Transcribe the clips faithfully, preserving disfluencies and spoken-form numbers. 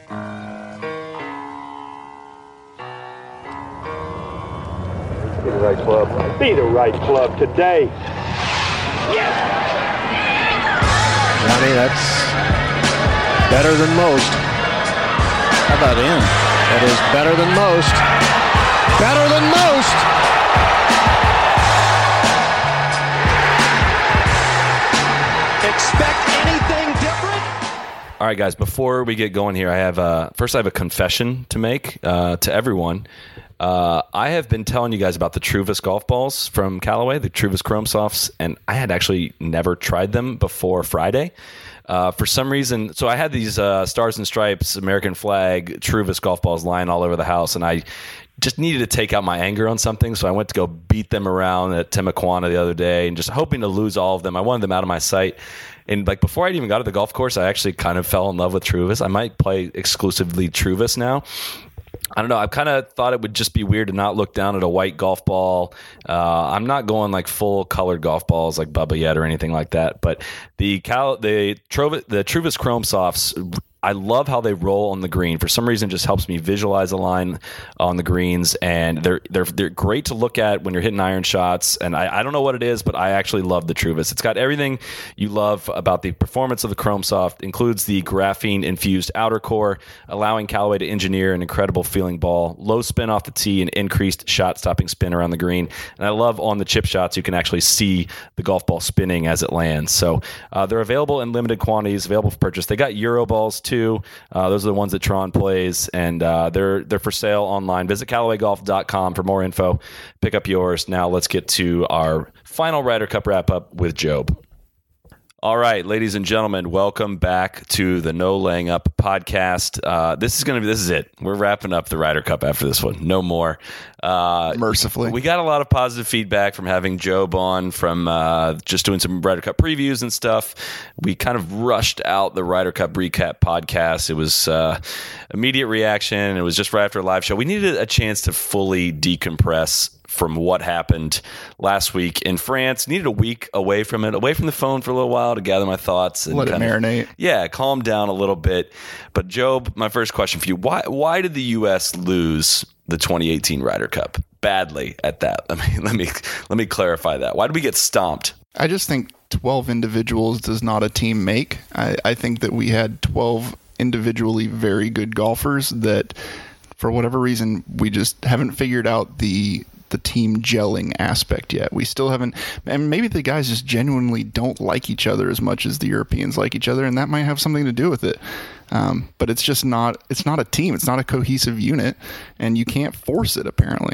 Be the right club. Be the right club today. Yes! Johnny, that's better than most. How about in? That is better than most. Better than most! Expect anything different? All right, guys, before we get going here, I have uh, first I have a confession to make uh, to everyone. Uh, I have been telling you guys about the Truvis golf balls from Callaway, the Truvis Chrome Softs, and I had actually never tried them before Friday. Uh, for some reason, so I had these uh, Stars and Stripes, American flag, Truvis golf balls lying all over the house, and I just needed to take out my anger on something, so I went to go beat them around at Timuquana the other day, and just hoping to lose all of them. I wanted them out of my sight. And like before I even got to the golf course, I actually kind of fell in love with Truvis. I might play exclusively Truvis now. I don't know. I kind of thought it would just be weird to not look down at a white golf ball. Uh, I'm not going like full colored golf balls like Bubba yet or anything like that. But the Cal, the Trovis, the Truvis Chrome Softs, I love how they roll on the green. For some reason, it just helps me visualize a line on the greens, and they're they're they're great to look at when you're hitting iron shots. And I, I don't know what it is, but I actually love the Truvis. It's got everything you love about the performance of the Chrome Soft. Includes the graphene infused outer core, allowing Callaway to engineer an incredible feeling ball, low spin off the tee, and increased shot stopping spin around the green. And I love on the chip shots you can actually see the golf ball spinning as it lands. So uh, they're available in limited quantities, available for purchase. They got Euro balls too. Uh, those are the ones that Tron plays, and uh, they're they're for sale online. Visit Callaway Golf dot com for more info. Pick up yours. Now let's get to our final Ryder Cup wrap-up with Job. All right, ladies and gentlemen, welcome back to the No Laying Up podcast. Uh, this is going to be, this is it. We're wrapping up the Ryder Cup after this one. No more. Uh, Mercifully. We got a lot of positive feedback from having Job on, from uh, just doing some Ryder Cup previews and stuff. We kind of rushed out the Ryder Cup recap podcast. It was uh, immediate reaction. It was just right after a live show. We needed a chance to fully decompress from what happened last week in France. Needed a week away from it, away from the phone for a little while to gather my thoughts. And Let it marinate. Of, yeah, calm down a little bit. But Job, my first question for you, why why did the U S lose the twenty eighteen Ryder Cup badly at that? Let me, let me, let me clarify that. Why did we get stomped? I just think twelve individuals does not a team make. I, I think that we had twelve individually very good golfers that, for whatever reason, we just haven't figured out the the team gelling aspect yet. We still haven't, and maybe the guys just genuinely don't like each other as much as the Europeans like each other, and that might have something to do with it. Um, but it's just not, it's not a team. It's not a cohesive unit, and you can't force it, apparently.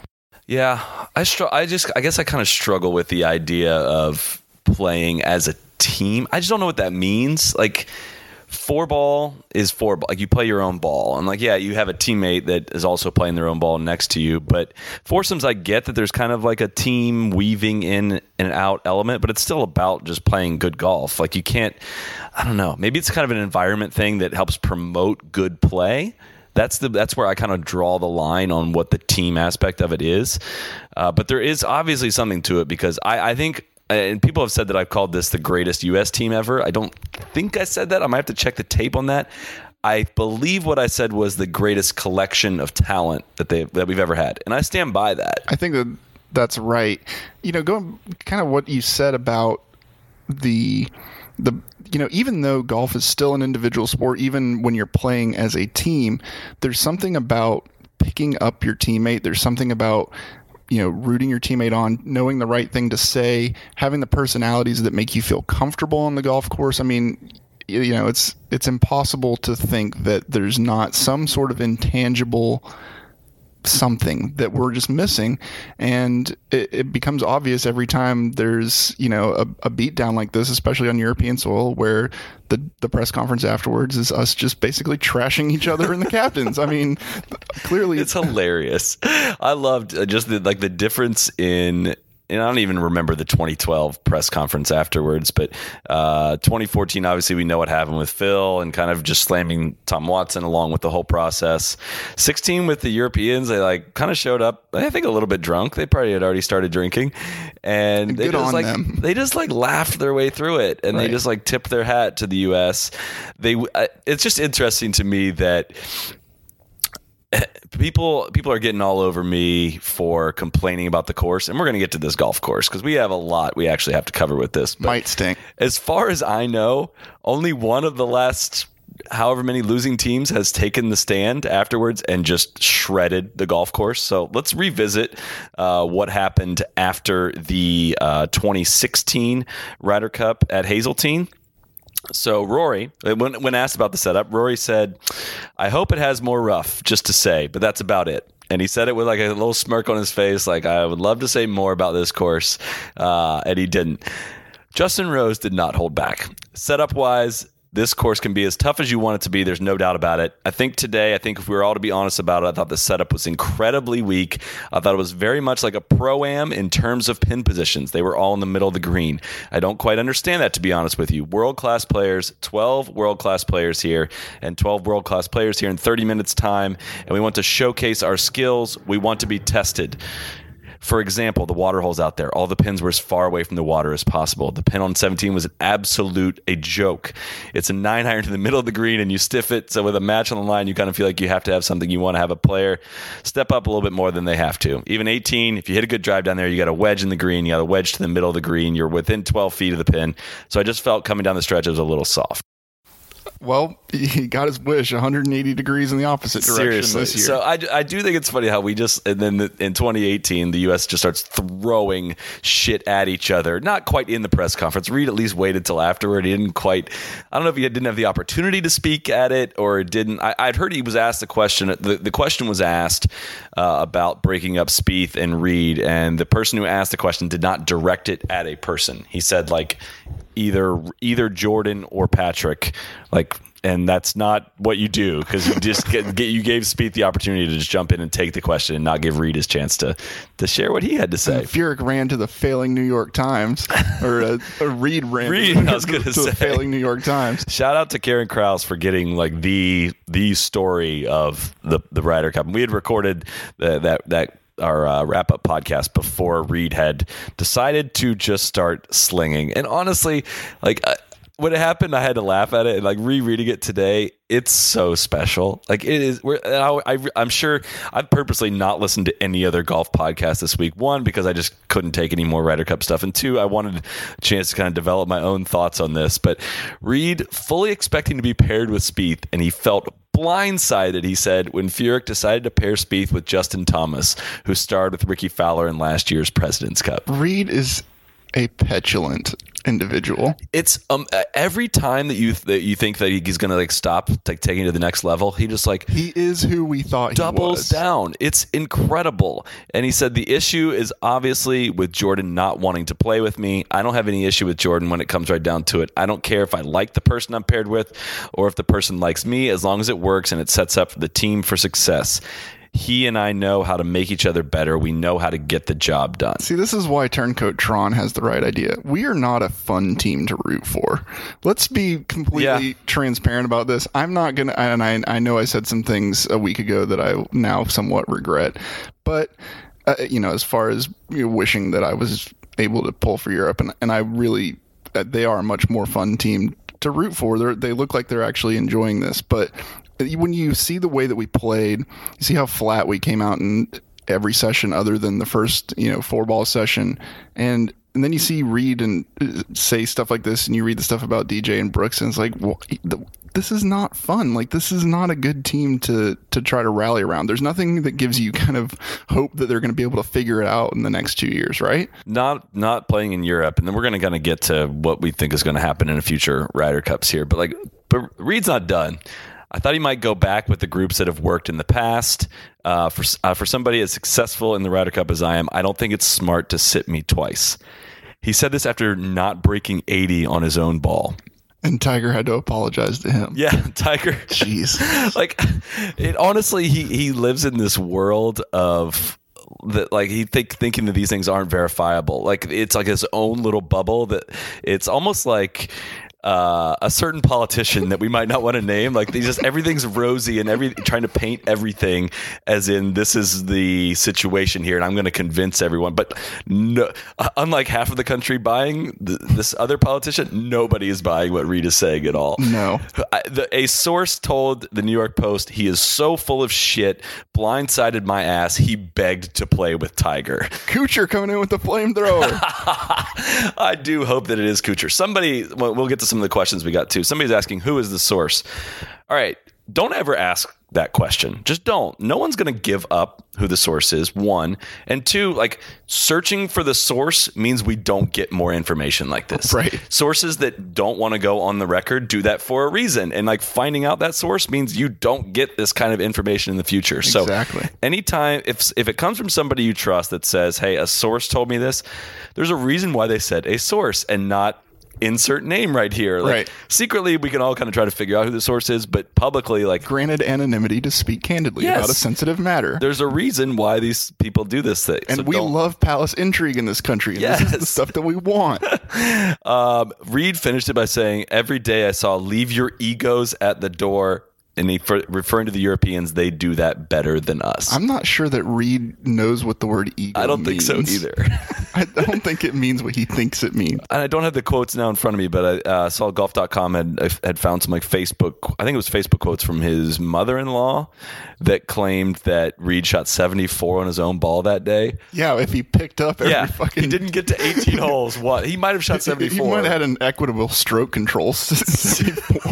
Yeah, I str- I just, I guess I kind of struggle with the idea of playing as a team. I just don't know what that means. Like, four ball is four ball. Like, you play your own ball, and like, yeah, you have a teammate that is also playing their own ball next to you. But foursomes, I get that there's kind of like a team weaving in and out element, but it's still about just playing good golf. Like, you can't, I don't know, maybe it's kind of an environment thing that helps promote good play. That's the that's where I kind of draw the line on what the team aspect of it is. Uh, but there is obviously something to it, because I, I think, and people have said that I've called this the greatest U S team ever. I don't think I said that. I might have to check the tape on that. I believe what I said was the greatest collection of talent that they that we've ever had, and I stand by that. I think that that's right. You know, going kind of what you said about the the you know, even though golf is still an individual sport, even when you're playing as a team, there's something about picking up your teammate. There's something about, you know, rooting your teammate on, knowing the right thing to say, having the personalities that make you feel comfortable on the golf course. I mean, you know, it's it's impossible to think that there's not some sort of intangible something that we're just missing, and it, it becomes obvious every time there's, you know, a, a beat down like this, especially on European soil, where the the press conference afterwards is us just basically trashing each other and the captains. I mean, clearly it's hilarious. I loved just the, like the difference in and I don't even remember the twenty twelve press conference afterwards, but uh, twenty fourteen, obviously we know what happened with Phil and kind of just slamming Tom Watson along with the whole process. sixteen with the Europeans, they like kind of showed up, I think a little bit drunk. They probably had already started drinking, and they Good just on like them. they just like laughed their way through it, and Right. they just like tipped their hat to the U S. They, uh, it's just interesting to me that people people are getting all over me for complaining about the course, and we're going to get to this golf course because we have a lot we actually have to cover with this. But Might stink. as far as I know, only one of the last however many losing teams has taken the stand afterwards and just shredded the golf course. So let's revisit uh, what happened after the uh, twenty sixteen Ryder Cup at Hazeltine. So Rory, when, when asked about the setup, Rory said, "I hope it has more rough, just to say, but that's about it." And he said it with like a little smirk on his face, like, "I would love to say more about this course," uh, and he didn't. Justin Rose did not hold back. Setup-wise, this course can be as tough as you want it to be. There's no doubt about it. I think today, I think if we were all to be honest about it, I thought the setup was incredibly weak. I thought it was very much like a pro-am in terms of pin positions. They were all in the middle of the green. I don't quite understand that, to be honest with you. World-class players, twelve world-class players here, and twelve world-class players here in thirty minutes time, and we want to showcase our skills. We want to be tested. For example, the water holes out there, all the pins were as far away from the water as possible. The pin on seventeen was an absolute a joke. It's a nine iron to the middle of the green, and you stiff it. So with a match on the line, you kind of feel like you have to have something. You want to have a player step up a little bit more than they have to. Even eighteen, if you hit a good drive down there, you got a wedge in the green. You got a wedge to the middle of the green. You're within twelve feet of the pin. So I just felt coming down the stretch, it was a little soft. Well, he got his wish, one hundred eighty degrees in the opposite direction Seriously. this year. So I, I do think it's funny how we just, and then the, in twenty eighteen, the U S just starts throwing shit at each other. Not quite in the press conference. Reed at least waited till afterward. He didn't quite, I don't know if he didn't have the opportunity to speak at it or didn't. I, I'd heard he was asked the question, the, the question was asked uh, about breaking up Spieth and Reed, and the person who asked the question did not direct it at a person. He said like either either Jordan or Patrick, like, and that's not what you do, because you just get, get you gave Spieth the opportunity to just jump in and take the question and not give Reed his chance to to share what he had to say. And Furyk ran to the failing New York Times, or uh, uh, Reed ran Reed, to, the, I was gonna to say. the failing New York Times. Shout out to Karen Krause for getting like the the story of the the Ryder Cup. And we had recorded the, that that. our uh, wrap-up podcast before Reed had decided to just start slinging. And honestly, like uh, when it happened, I had to laugh at it. And like rereading it today, it's so special. Like it is. We're, I, I, I'm sure I've purposely not listened to any other golf podcast this week. One, because I just couldn't take any more Ryder Cup stuff, and two, I wanted a chance to kind of develop my own thoughts on this. But Reed fully expecting to be paired with Spieth, and he felt blindsided, he said, when Furyk decided to pair Spieth with Justin Thomas, who starred with Ricky Fowler in last year's President's Cup. Reed is a petulant individual. It's um every time that you that you think that he's gonna like stop like taking it to the next level, he just like He is who we thought he doubles was. down. It's incredible. And he said the issue is obviously with Jordan not wanting to play with me. I don't have any issue with Jordan when it comes right down to it. I don't care if I like the person I'm paired with or if the person likes me, as long as it works and it sets up the team for success. He and I know how to make each other better. We know how to get the job done. See, this is why Turncoat Tron has the right idea. We are not a fun team to root for. Let's be completely Yeah. transparent about this. I'm not going to, and I, I know I said some things a week ago that I now somewhat regret, but, uh, you know, as far as you know, wishing that I was able to pull for Europe, and, and I really, uh, they are a much more fun team to root for. They're, they look like they're actually enjoying this, but when you see the way that we played, you see how flat we came out in every session other than the first, you know, four ball session. And, and then you see Reed and say stuff like this, and you read the stuff about D J and Brooks, and it's like, well, this is not fun. Like, this is not a good team to, to try to rally around. There's nothing that gives you kind of hope that they're going to be able to figure it out in the next two years, right? Not not playing in Europe, and then we're going to kind of get to what we think is going to happen in the future Ryder Cups here. But like, but Reed's not done. I thought he might go back with the groups that have worked in the past. Uh, for uh, for somebody as successful in the Ryder Cup as I am, I don't think it's smart to sit me twice. He said this after not breaking eighty on his own ball. And Tiger had to apologize to him. Yeah, Tiger. Jeez. Like, it honestly, he he lives in this world of that like he think thinking that these things aren't verifiable. Like it's like his own little bubble that it's almost like uh, a certain politician that we might not want to name. Like they just everything's rosy and every trying to paint everything as in this is the situation here, and I'm going to convince everyone. But no, unlike half of the country buying th- this other politician, nobody is buying what Reed is saying at all. No, I, the, a source told the New York Post he is so full of shit, blindsided my ass. He begged to play with Tiger. Kuchar coming in with the flamethrower. I do hope that it is Kuchar. Somebody, well, we'll get to some of the questions we got too. Somebody's asking, who is the source? All right. Don't ever ask that question. Just don't. No one's going to give up who the source is, one. And two, like searching for the source means we don't get more information like this. Right. Sources that don't want to go on the record do that for a reason. And like finding out that source means you don't get this kind of information in the future. So exactly. Anytime, if, if it comes from somebody you trust that says, hey, a source told me this, there's a reason why they said a source and not insert name right here. Like, right. Secretly, we can all kind of try to figure out who the source is, but publicly, like, granted anonymity to speak candidly yes, about a sensitive matter. There's a reason why these people do this thing. And so we don't. love palace intrigue in this country. And yes. This is the stuff that we want. um, Reed finished it by saying, every day I saw leave your egos at the door. And he, for, referring to the Europeans, they do that better than us. I'm not sure that Reed knows what the word ego I don't means. think so either. I don't think it means what he thinks it means. And I don't have the quotes now in front of me, but I uh, saw golf dot com had had found some like Facebook, I think it was Facebook quotes from his mother-in-law that claimed that Reed shot seventy-four on his own ball that day. Yeah, if he picked up every yeah, fucking... he didn't get to eighteen holes. What? He might have shot seventy-four. He might have had an equitable stroke control seventy-four.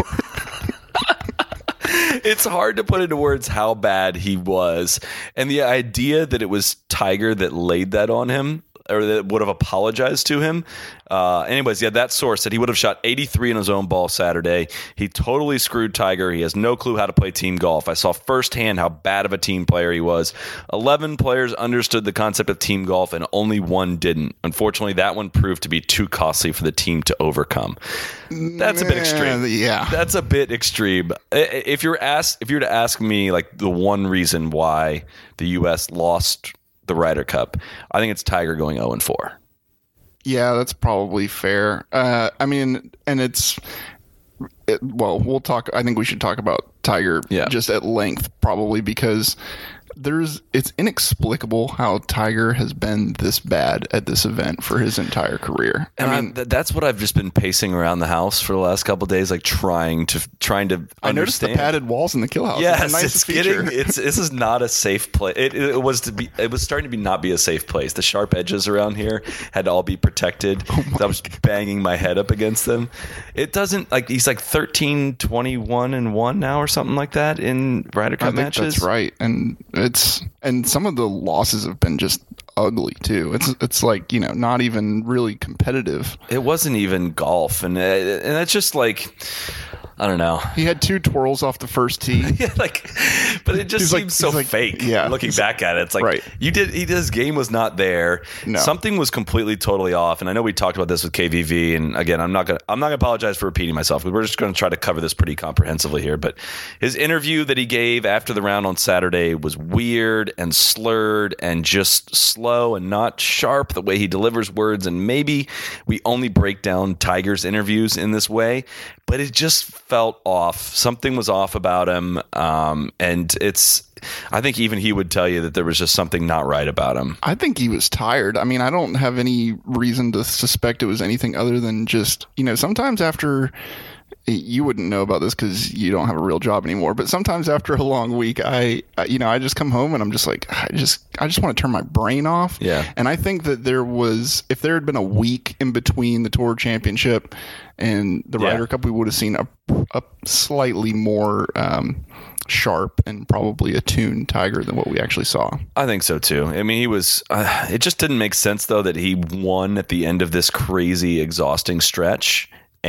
It's hard to put into words how bad he was. And the idea that it was Tiger that laid that on him, or that would have apologized to him. Uh, anyways, yeah, that source said he would have shot eighty-three on his own ball Saturday. He totally screwed Tiger. He has no clue how to play team golf. I saw firsthand how bad of a team player he was. eleven players understood the concept of team golf, and only one didn't. Unfortunately, that one proved to be too costly for the team to overcome. That's a bit extreme. Yeah, that's a bit extreme. If you're asked, if you were to ask me, like the one reason why the U S lost the Ryder Cup, I think it's Tiger going oh and four. Yeah, that's probably fair. Uh, I mean, and it's it, well, we'll talk. I think we should talk about Tiger yeah. just at length, probably because there's it's inexplicable how Tiger has been this bad at this event for his entire career. And I mean, I, th- that's what I've just been pacing around the house for the last couple of days, like trying to trying to. I understand. noticed the padded walls in the kill house. Yes, it's, a nice it's feature. getting. It's this is not a safe place. It, it was to be. It was starting to be not be a safe place. The sharp edges around here had to all be protected. Oh I was banging my head up against them. It doesn't like he's like thirteen, twenty-one and one now or something like that in Ryder Cup I think matches. That's right, and it's and some of the losses have been just ugly too. It's it's like, you know, not even really competitive. It wasn't even golf, and and that's just like, I don't know. He had two twirls off the first tee. Yeah, like, but it just He's seems like- so he's like- fake. yeah. Looking back at it, it's like Right. you did. He his game was not there. No. Something was completely, totally off. And I know we talked about this with K V V. And again, I'm not gonna. I'm not gonna apologize for repeating myself. We're just gonna try to cover this pretty comprehensively here. But his interview that he gave after the round on Saturday was weird and slurred and just slow and not sharp the way he delivers words. And maybe we only break down Tiger's interviews in this way, but it just felt off. Something was off about him, um, and it's. I think even he would tell you that there was just something not right about him. I think he was tired. I mean, I don't have any reason to suspect it was anything other than just, you know, sometimes after, you wouldn't know about this because you don't have a real job anymore, but sometimes after a long week, I, I, you know, I just come home and I'm just like, I just, I just want to turn my brain off. Yeah. And I think that there was, if there had been a week in between the Tour Championship and the Yeah. Ryder Cup, we would have seen a, a slightly more, um, sharp and probably attuned Tiger than what we actually saw. I think so too. I mean, he was. Uh, it just didn't make sense though that he won at the end of this crazy, exhausting stretch,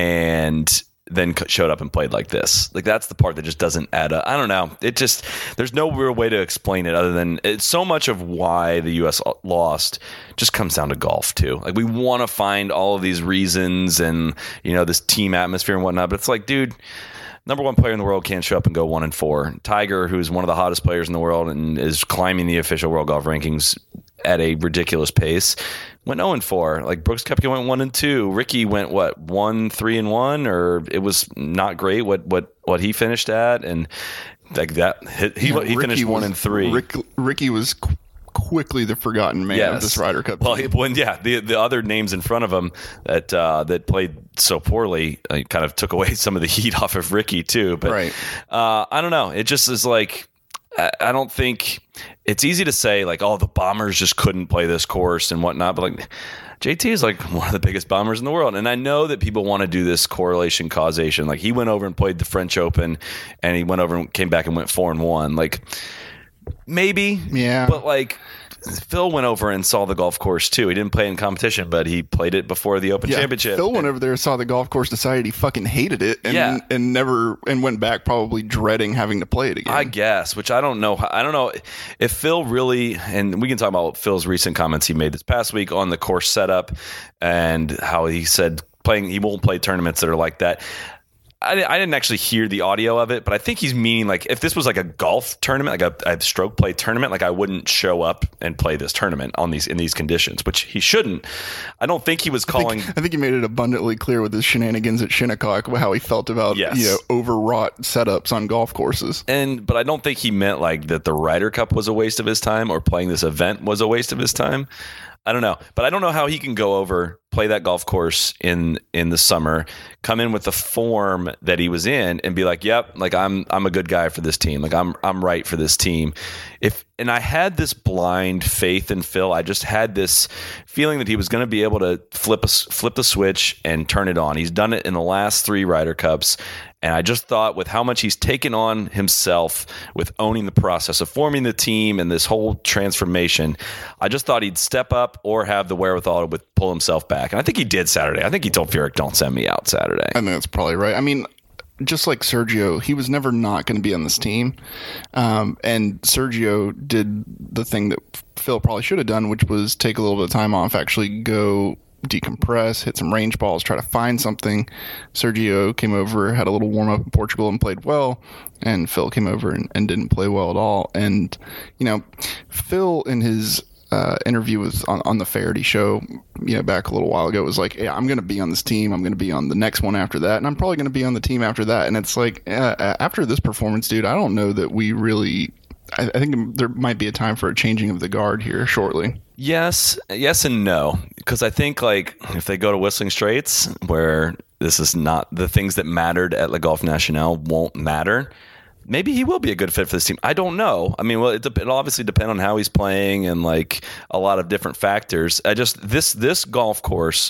and then showed up and played like this. Like that's the part that just doesn't add up. I don't know. It just there's no real way to explain it other than it's so much of why the U S lost just comes down to golf too. Like we want to find all of these reasons and you know this team atmosphere and whatnot, but it's like, dude. number one player in the world can't show up and go one and four. Tiger, who's one of the hottest players in the world and is climbing the official world golf rankings at a ridiculous pace, went oh and four. Like Brooks Koepka went one and two. Ricky went what one three and one, or it was not great what what what he finished at, and like that he Yeah, he Ricky finished one was- and three. Rick, Ricky was qu- quickly the forgotten man of this Ryder Cup. Well, team. he, when yeah, the the other names in front of him that uh, that played so poorly uh, kind of took away some of the heat off of Ricky too. But Right. uh, I don't know. It just is like I, I don't think it's easy to say like, oh, the Bombers just couldn't play this course and whatnot. But like J T is like one of the biggest bombers in the world, and I know that people want to do this correlation causation. Like he went over and played the French Open, and he went over and came back and went four and one. Like. Maybe, Yeah. but like Phil went over and saw the golf course too. He didn't play in competition, but he played it before the Open Yeah, Championship. Phil went over there, saw the golf course, decided he fucking hated it, and Yeah. and never and went back probably dreading having to play it again. I guess, which I don't know. I don't know if Phil really, and we can talk about Phil's recent comments he made this past week on the course setup and how he said playing he won't play tournaments that are like that. I, I didn't actually hear the audio of it, but I think he's meaning like if this was like a golf tournament, like a, a stroke play tournament, like I wouldn't show up and play this tournament on these in these conditions, which he shouldn't. I don't think he was I calling. think, I think he made it abundantly clear with his shenanigans at Shinnecock how he felt about Yes. you know overwrought setups on golf courses. And but I don't think he meant like that the Ryder Cup was a waste of his time or playing this event was a waste of his time. I don't know, but I don't know how he can go over, play that golf course in in the summer, come in with the form that he was in, and be like, "Yep, like I'm I'm a good guy for this team. Like I'm I'm right for this team." If and I had this blind faith in Phil. I just had this feeling that he was going to be able to flip a, flip the switch and turn it on. He's done it in the last three Ryder Cups. And I just thought with how much he's taken on himself with owning the process of forming the team and this whole transformation, I just thought he'd step up or have the wherewithal to pull himself back. And I think he did Saturday. I think he told Furyk, don't send me out Saturday. I think that's probably right. I mean, just like Sergio, he was never not going to be on this team. Um, and Sergio did the thing that Phil probably should have done, which was take a little bit of time off, actually go decompress, hit some range balls, try to find something. Sergio came over, had a little warm up in Portugal and played well, and Phil came over and, and didn't play well at all. And you know, Phil in his uh, interview with on, on the Faraday show, you know, back a little while ago, was like, "Yeah, I'm going to be on this team. I'm going to be on the next one after that, and I'm probably going to be on the team after that." And it's like, uh, after this performance, dude, I don't know that we really. I, I think there might be a time for a changing of the guard here shortly. Yes, yes and no. Because I think like if they go to Whistling Straits, where this is not the things that mattered at Le Golf National won't matter, maybe he will be a good fit for this team. I don't know. I mean, well, it it'll obviously depend on how he's playing and like a lot of different factors. I just this this golf course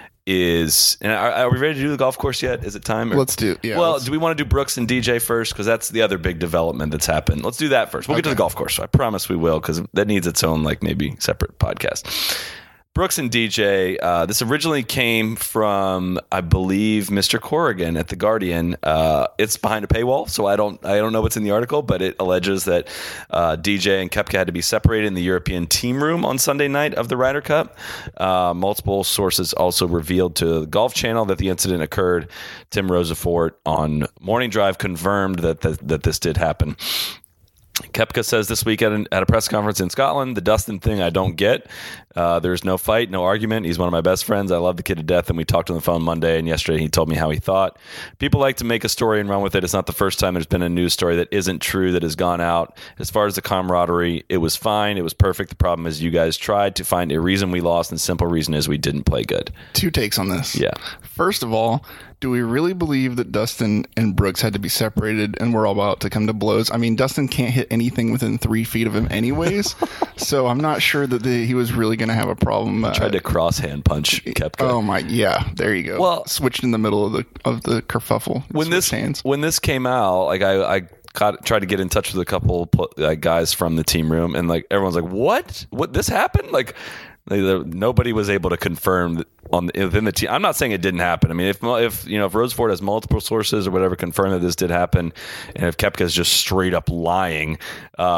is, and are, are we ready to do the golf course yet? Is it time? Or? Let's do. Yeah. Well, let's- do we want to do Brooks and D J first? Because that's the other big development that's happened. Let's do that first. We'll get to Okay. the golf course. I promise we will, because that needs its own, like, maybe separate podcast. Brooks and D J, uh, this originally came from, I believe, Mister Corrigan at The Guardian. Uh, it's behind a paywall, so I don't I don't know what's in the article, but it alleges that uh, D J and Koepka had to be separated in the European team room on Sunday night of the Ryder Cup. Uh, multiple sources also revealed to the Golf Channel that the incident occurred. Tim Rosafort on Morning Drive confirmed that th- that this did happen. Koepka says this week at, an, at a press conference in Scotland, the Dustin thing I don't get. Uh, there's no fight, no argument. He's one of my best friends. I love the kid to death, and we talked on the phone Monday, and yesterday he told me how he thought. People like to make a story and run with it. It's not the first time there's been a news story that isn't true that has gone out. As far as the camaraderie, it was fine. It was perfect. The problem is you guys tried to find a reason we lost, and the simple reason is we didn't play good. Two takes on this. Yeah. First of all, do we really believe that Dustin and Brooks had to be separated and we're all about to come to blows? I mean, Dustin can't hit anything within three feet of him anyways, so I'm not sure that the, he was really going to have a problem. Uh, Tried to cross hand punch Koepka. Oh my, yeah, there you go. Well- switched in the middle of the of the kerfuffle. when this Switched hands. when this came out, like I, I got, tried to get in touch with a couple pl- like guys from the team room, and like everyone's like, "What? What? This happened?" Like they, they- nobody was able to confirm that on within the team. I'm not saying it didn't happen. I mean, if if you know if Rosefort has multiple sources or whatever confirm that this did happen, and if Koepka is just straight up lying, uh,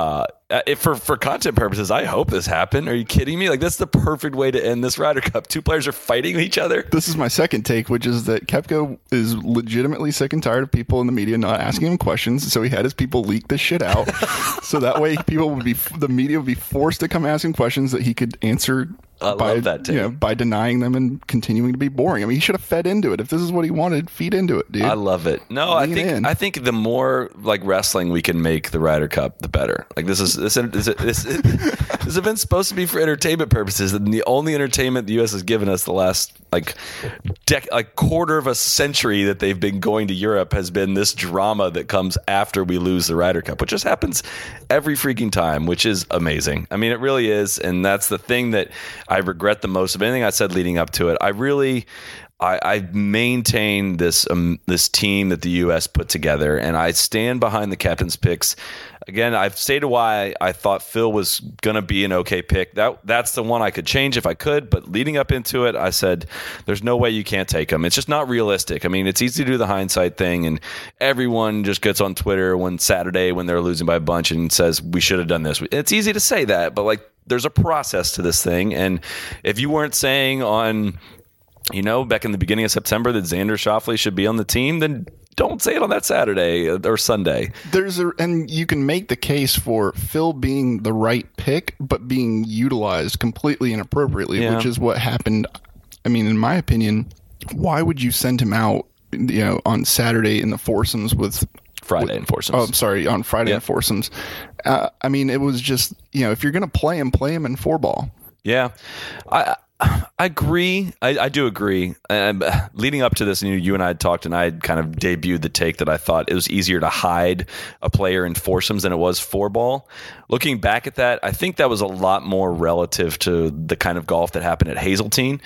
Uh, if for, for content purposes, I hope this happened. Are you kidding me? Like, that's the perfect way to end this Ryder Cup. Two players are fighting each other. This is my second take, which is that Koepka is legitimately sick and tired of people in the media not asking him questions. So he had his people leak this shit out. So that way people would be, the media would be forced to come ask him questions that he could answer I by, love that, you know, by denying them and continuing to be boring. I mean, he should have fed into it. If this is what he wanted, feed into it, dude. I love it. No, Lean I think in. I think the more like wrestling we can make the Ryder Cup, the better. Like this is this this this, this event's supposed to be for entertainment purposes, and the only entertainment the U S has given us the last like dec- like quarter of a century that they've been going to Europe has been this drama that comes after we lose the Ryder Cup, which just happens every freaking time, which is amazing. I mean, it really is, and that's the thing that I regret the most of anything I said leading up to it. I really, I, I maintain this um, this team that the U S put together, and I stand behind the captain's picks. Again, I've stated why I thought Phil was going to be an okay pick. That That's the one I could change if I could, but leading up into it, I said, there's no way you can't take him. It's just not realistic. I mean, it's easy to do the hindsight thing, and everyone just gets on Twitter when Saturday when they're losing by a bunch and says, we should have done this. It's easy to say that, but like, there's a process to this thing, and if you weren't saying on, you know, back in the beginning of September that Xander Schauffele should be on the team, then don't say it on that Saturday or Sunday. There's a, and you can make the case for Phil being the right pick, but being utilized completely inappropriately, Yeah. which is what happened. I mean, in my opinion, why would you send him out, you know, on Saturday in the foursomes with Friday with, in foursomes. Oh, I'm sorry, on Friday Yeah. in foursomes. Uh, I mean, it was just, you know, if you're going to play him, play him in four ball. Yeah, I I agree. I, I do agree. And uh, leading up to this, you, you and I had talked, and I had kind of debuted the take that I thought it was easier to hide a player in foursomes than it was four ball. Looking back at that, I think that was a lot more relative to the kind of golf that happened at Hazeltine,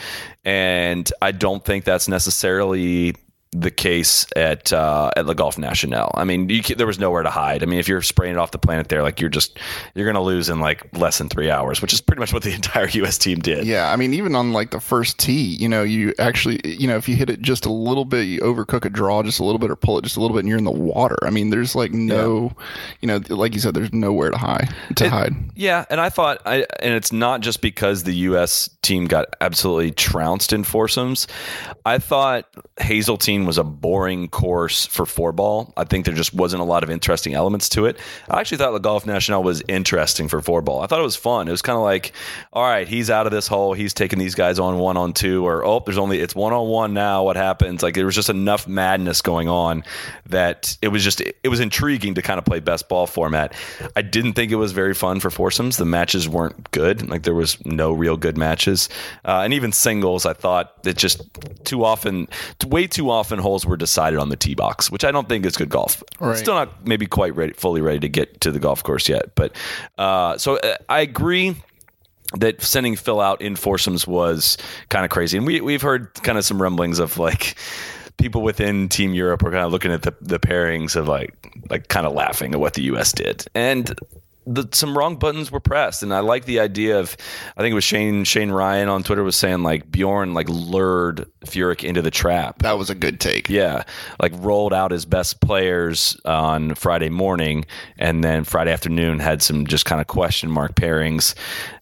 and I don't think that's necessarily the case at uh, at Le Golf National. I mean, you can, there was nowhere to hide. I mean, if you're spraying it off the planet there, like you're just you're going to lose in like less than three hours, which is pretty much what the entire U S team did. Yeah, I mean, even on like the first tee, you know, you actually, you know, if you hit it just a little bit, you overcook a draw just a little bit or pull it just a little bit, and you're in the water. I mean, there's like no, yeah. you know, like you said, there's nowhere to hide. To it, hide. Yeah, and I thought, I and it's not just because the U S team got absolutely trounced in foursomes. I thought Hazeltine was a boring course for four ball. I think there just wasn't a lot of interesting elements to it. I actually thought Le Golf National was interesting for four ball. I thought it was fun. It was kind of like, all right, he's out of this hole. He's taking these guys on one on two, or oh, there's only it's one on one now. What happens? Like there was just enough madness going on that it was just it was intriguing to kind of play best ball format. I didn't think it was very fun for foursomes. The matches weren't good. Like there was no real good matches, uh, and even singles. I thought that just too often, way too often, holes were decided on the tee box, which I don't think is good golf. Right. Still not maybe quite ready, fully ready to get to the golf course yet. But uh, so uh, I agree that sending Phil out in foursomes was kind of crazy. And we, we've heard kind of some rumblings of like people within Team Europe were kind of looking at the, the pairings of like, like kind of laughing at what the U S did. And The, some wrong buttons were pressed, and I like the idea of. I think it was Shane Shane Ryan on Twitter was saying like Bjorn like lured Furyk into the trap. That was a good take. Yeah, like rolled out his best players on Friday morning, and then Friday afternoon had some just kind of question mark pairings.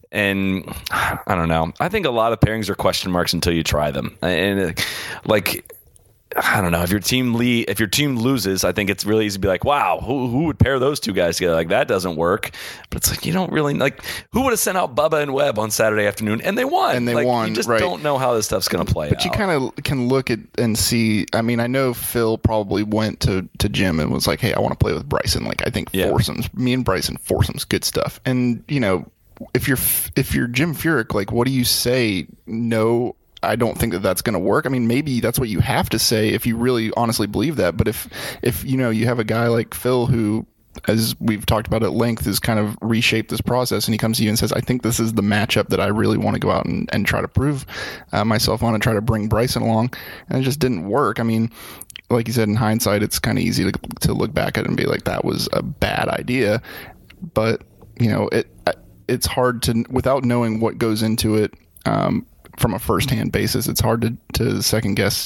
And I don't know. I think a lot of pairings are question marks until you try them, and like. I don't know if your team lead, if your team loses, I think it's really easy to be like, wow, who who would pair those two guys together? Like that doesn't work. But it's like you don't really like who would have sent out Bubba and Webb on Saturday afternoon and they won. And they like, won. You just right. don't know how this stuff's going to play but out. you kind of can look at and see. I mean, I know Phil probably went to, to Jim and was like, hey, I want to play with Bryson. Like I think Yeah. foursomes, me and Bryson foursomes, good stuff. And you know, if you're if you're Jim Furyk, like what do you say? No. I don't think that that's going to work. I mean, maybe that's what you have to say if you really honestly believe that. But if, if you know, you have a guy like Phil who, as we've talked about at length, has kind of reshaped this process, and he comes to you and says, I think this is the matchup that I really want to go out and, and try to prove uh, myself on and try to bring Bryson along. And it just didn't work. I mean, like you said, in hindsight, it's kind of easy to, to look back at it and be like, that was a bad idea. But, you know, it it's hard to, without knowing what goes into it, um, from a first-hand basis, it's hard to, to second guess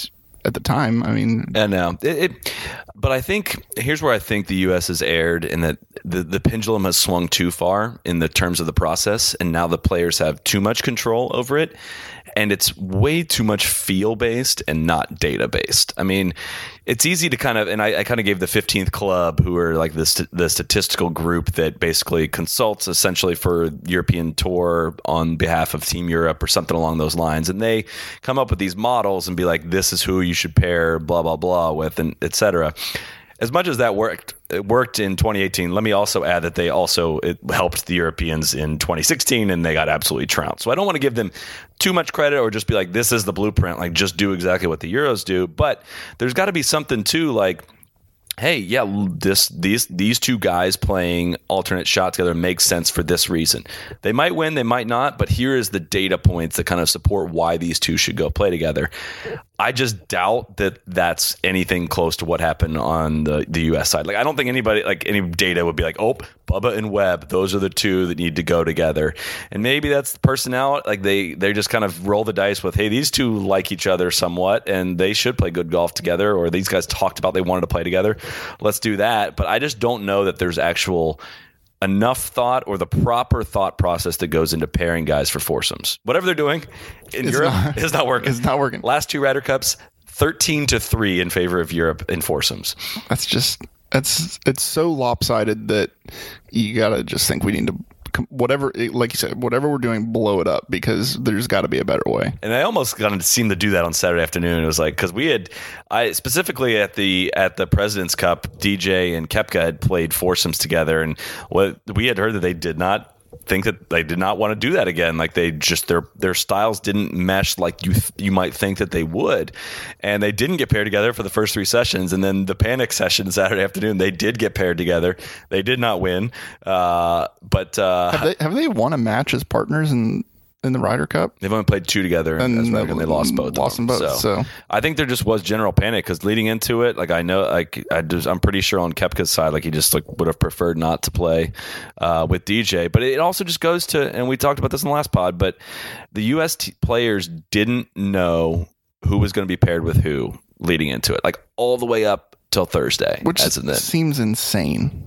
at the time. I mean, I know it, it, but I think here's where I think the U S has erred in that the, the pendulum has swung too far in the terms of the process, and now the players have too much control over it, and it's way too much feel based and not data based. I mean, it's easy to kind of, and I, I kind of gave the fifteenth Club, who are like the st- the statistical group that basically consults essentially for European Tour on behalf of Team Europe or something along those lines, and they come up with these models and be like, this is who you should pair blah blah blah with, and et cetera. As much as that worked, it worked in twenty eighteen. Let me also add that they also it helped the Europeans in twenty sixteen, and they got absolutely trounced. So I don't want to give them too much credit or just be like, this is the blueprint, like just do exactly what the Euros do. But there's got to be something too, like, hey, yeah, this these these two guys playing alternate shot together makes sense for this reason. They might win, they might not, but here is the data points that kind of support why these two should go play together. I just doubt that that's anything close to what happened on the, the U S side. Like, I don't think anybody, like any data would be like, oh, Bubba and Webb, those are the two that need to go together. And maybe that's the personality. Like they, they just kind of roll the dice with, hey, these two like each other somewhat and they should play good golf together, or these guys talked about they wanted to play together. Let's do that. But I just don't know that there's actual enough thought or the proper thought process that goes into pairing guys for foursomes. Whatever they're doing in It's Europe not- is not working. it's not working. Last two Ryder Cups, thirteen to three in favor of Europe in foursomes. that's just that's it's so lopsided that you gotta just think we need to whatever, like you said, whatever we're doing, blow it up, because there's got to be a better way. And I almost kind of seemed to do that on Saturday afternoon. It was like, because we had, I specifically at the at the President's Cup, D J and Koepka had played foursomes together, and what we had heard that they did not think that they did not want to do that again. Like they just their their styles didn't mesh like you th- you might think that they would, and they didn't get paired together for the first three sessions. And then the panic session Saturday afternoon, they did get paired together. They did not win, uh, but uh, Have they have they won a match as partners in in the Ryder Cup? they've only played two together, and, And that's right, they and they lost both. lost of them them. both, so. I think there just was general panic because leading into it, like I know, like I just, I'm pretty sure on Koepka's side, like he just like would have preferred not to play uh, with D J. But it also just goes to, and we talked about this in the last pod, but the U S t- players didn't know who was going to be paired with who leading into it, like all the way up till Thursday, Which as in the, seems insane.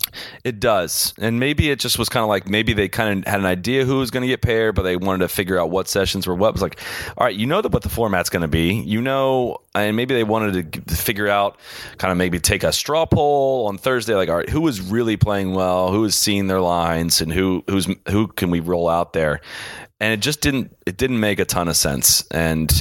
It does. And maybe it just was kind of like, maybe they kind of had an idea who was going to get paired, but they wanted to figure out what sessions were what. It was like, all right, you know that what the format's going to be, you know, and maybe they wanted to figure out, kind of maybe take a straw poll on Thursday, like, all right, who is really playing well, who is seeing their lines, and who who's who can we roll out there? And it just didn't it didn't make a ton of sense. And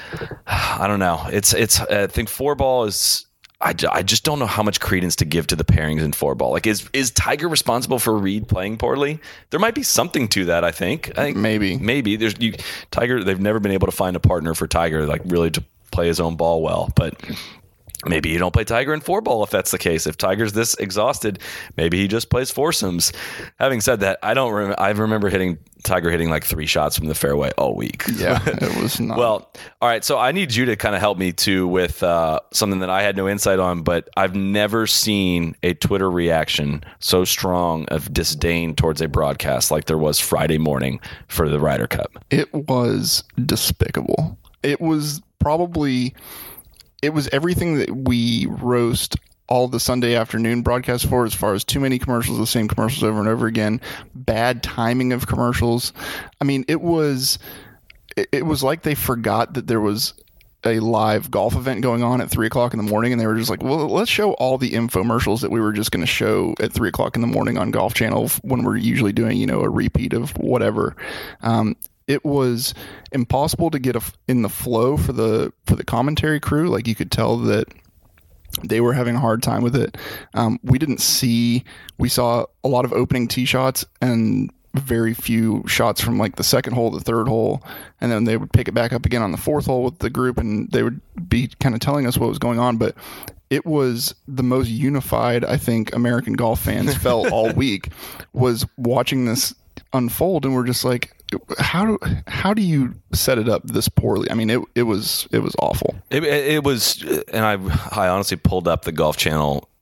I don't know. It's it's I think four ball is. I, I just don't know how much credence to give to the pairings in four ball. Like, is is Tiger responsible for Reed playing poorly? There might be something to that. I think. I think Maybe. maybe there's you, Tiger. They've never been able to find a partner for Tiger, like really to play his own ball well. But maybe you don't play Tiger in four ball if that's the case. If Tiger's this exhausted, maybe he just plays foursomes. Having said that, I don't. Rem- I remember hitting Tiger hitting like three shots from the fairway all week. Yeah, it was not. Well, all right. So I need you to kind of help me too with uh, something that I had no insight on, but I've never seen a Twitter reaction so strong of disdain towards a broadcast like there was Friday morning for the Ryder Cup. It was despicable. It was probably, it was everything that we roast all the Sunday afternoon broadcasts for, as far as too many commercials, the same commercials over and over again, bad timing of commercials. I mean, it was, it, it was like they forgot that there was a live golf event going on at three o'clock in the morning, and they were just like, well, let's show all the infomercials that we were just going to show at three o'clock in the morning on Golf Channel when we're usually doing, you know, a repeat of whatever. Um, It was impossible to get a, in the flow for the for the commentary crew. Like, you could tell that they were having a hard time with it. Um, we didn't see, we saw a lot of opening tee shots and very few shots from like the second hole, the third hole, and then they would pick it back up again on the fourth hole with the group, and they would be kind of telling us what was going on. But it was the most unified, I think, American golf fans felt all week, was watching this unfold, and we're just like, how do how do you set it up this poorly? I mean, it it was it was awful. It, it was, and I I honestly pulled up the Golf Channel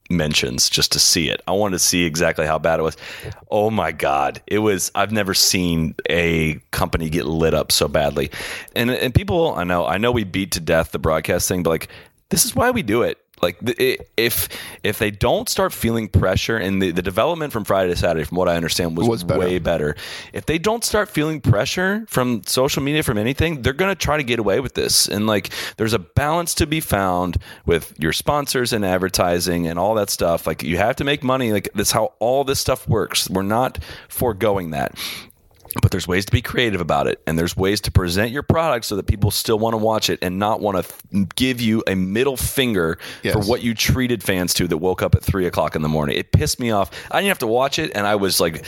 mentions just to see it. I wanted to see exactly how bad it was. Oh my God. It was, I've never seen a company get lit up so badly. And and people, I know, I know we beat to death the broadcast thing, but like, this is why we do it. Like it, if if they don't start feeling pressure, and the, the development from Friday to Saturday, from what I understand, was, was better. way better. If they don't start feeling pressure from social media, from anything, they're going to try to get away with this. And like, there's a balance to be found with your sponsors and advertising and all that stuff. Like, you have to make money. Like, that's how all this stuff works. We're not foregoing that. But there's ways to be creative about it, and there's ways to present your product so that people still want to watch it and not want to f- give you a middle finger yes. for what you treated fans to that woke up at three o'clock in the morning. It pissed me off. I didn't have to watch it, and I was like,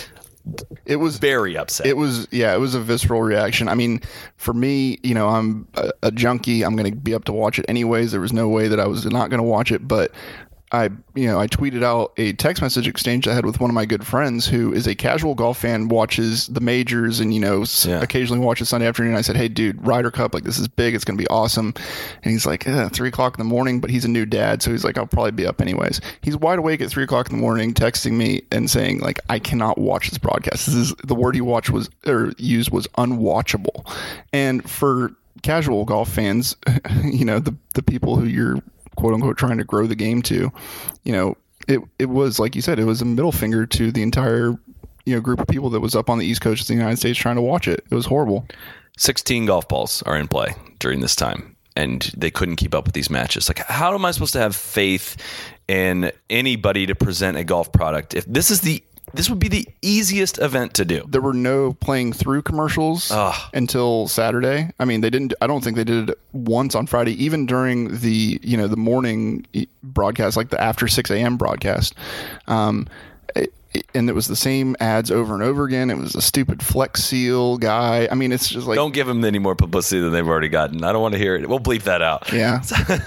it was very upset. It was, yeah, it was a visceral reaction. I mean, for me, you know, I'm a, a junkie. I'm going to be up to watch it anyways. There was no way that I was not going to watch it, but I, you know, I tweeted out a text message exchange I had with one of my good friends who is a casual golf fan, watches the majors, and, you know, yeah. occasionally watches Sunday afternoon. I said, hey, dude, Ryder Cup, like, this is big. It's going to be awesome. And he's like, eh, three o'clock in the morning, but he's a new dad. So he's like, I'll probably be up anyways. He's wide awake at three o'clock in the morning, texting me and saying, like, I cannot watch this broadcast. This is the word he watched was, or used was unwatchable. And for casual golf fans, you know, the, the people who you're, quote unquote, trying to grow the game to, you know, it it was, like you said, it was a middle finger to the entire, you know, group of people that was up on the East Coast of the United States trying to watch it. It was horrible. sixteen golf balls are in play during this time, and they couldn't keep up with these matches. Like, how am I supposed to have faith in anybody to present a golf product if this is the This would be the easiest event to do? There were no playing through commercials Ugh. until Saturday. I mean, they didn't. I don't think they did it once on Friday, even during the you know the morning broadcast, like the after six a.m. broadcast. Um, it, and it was the same ads over and over again. It was a stupid Flex Seal guy. I mean, it's just like, don't give them any more publicity than they've already gotten. I don't want to hear it. We'll bleep that out. Yeah.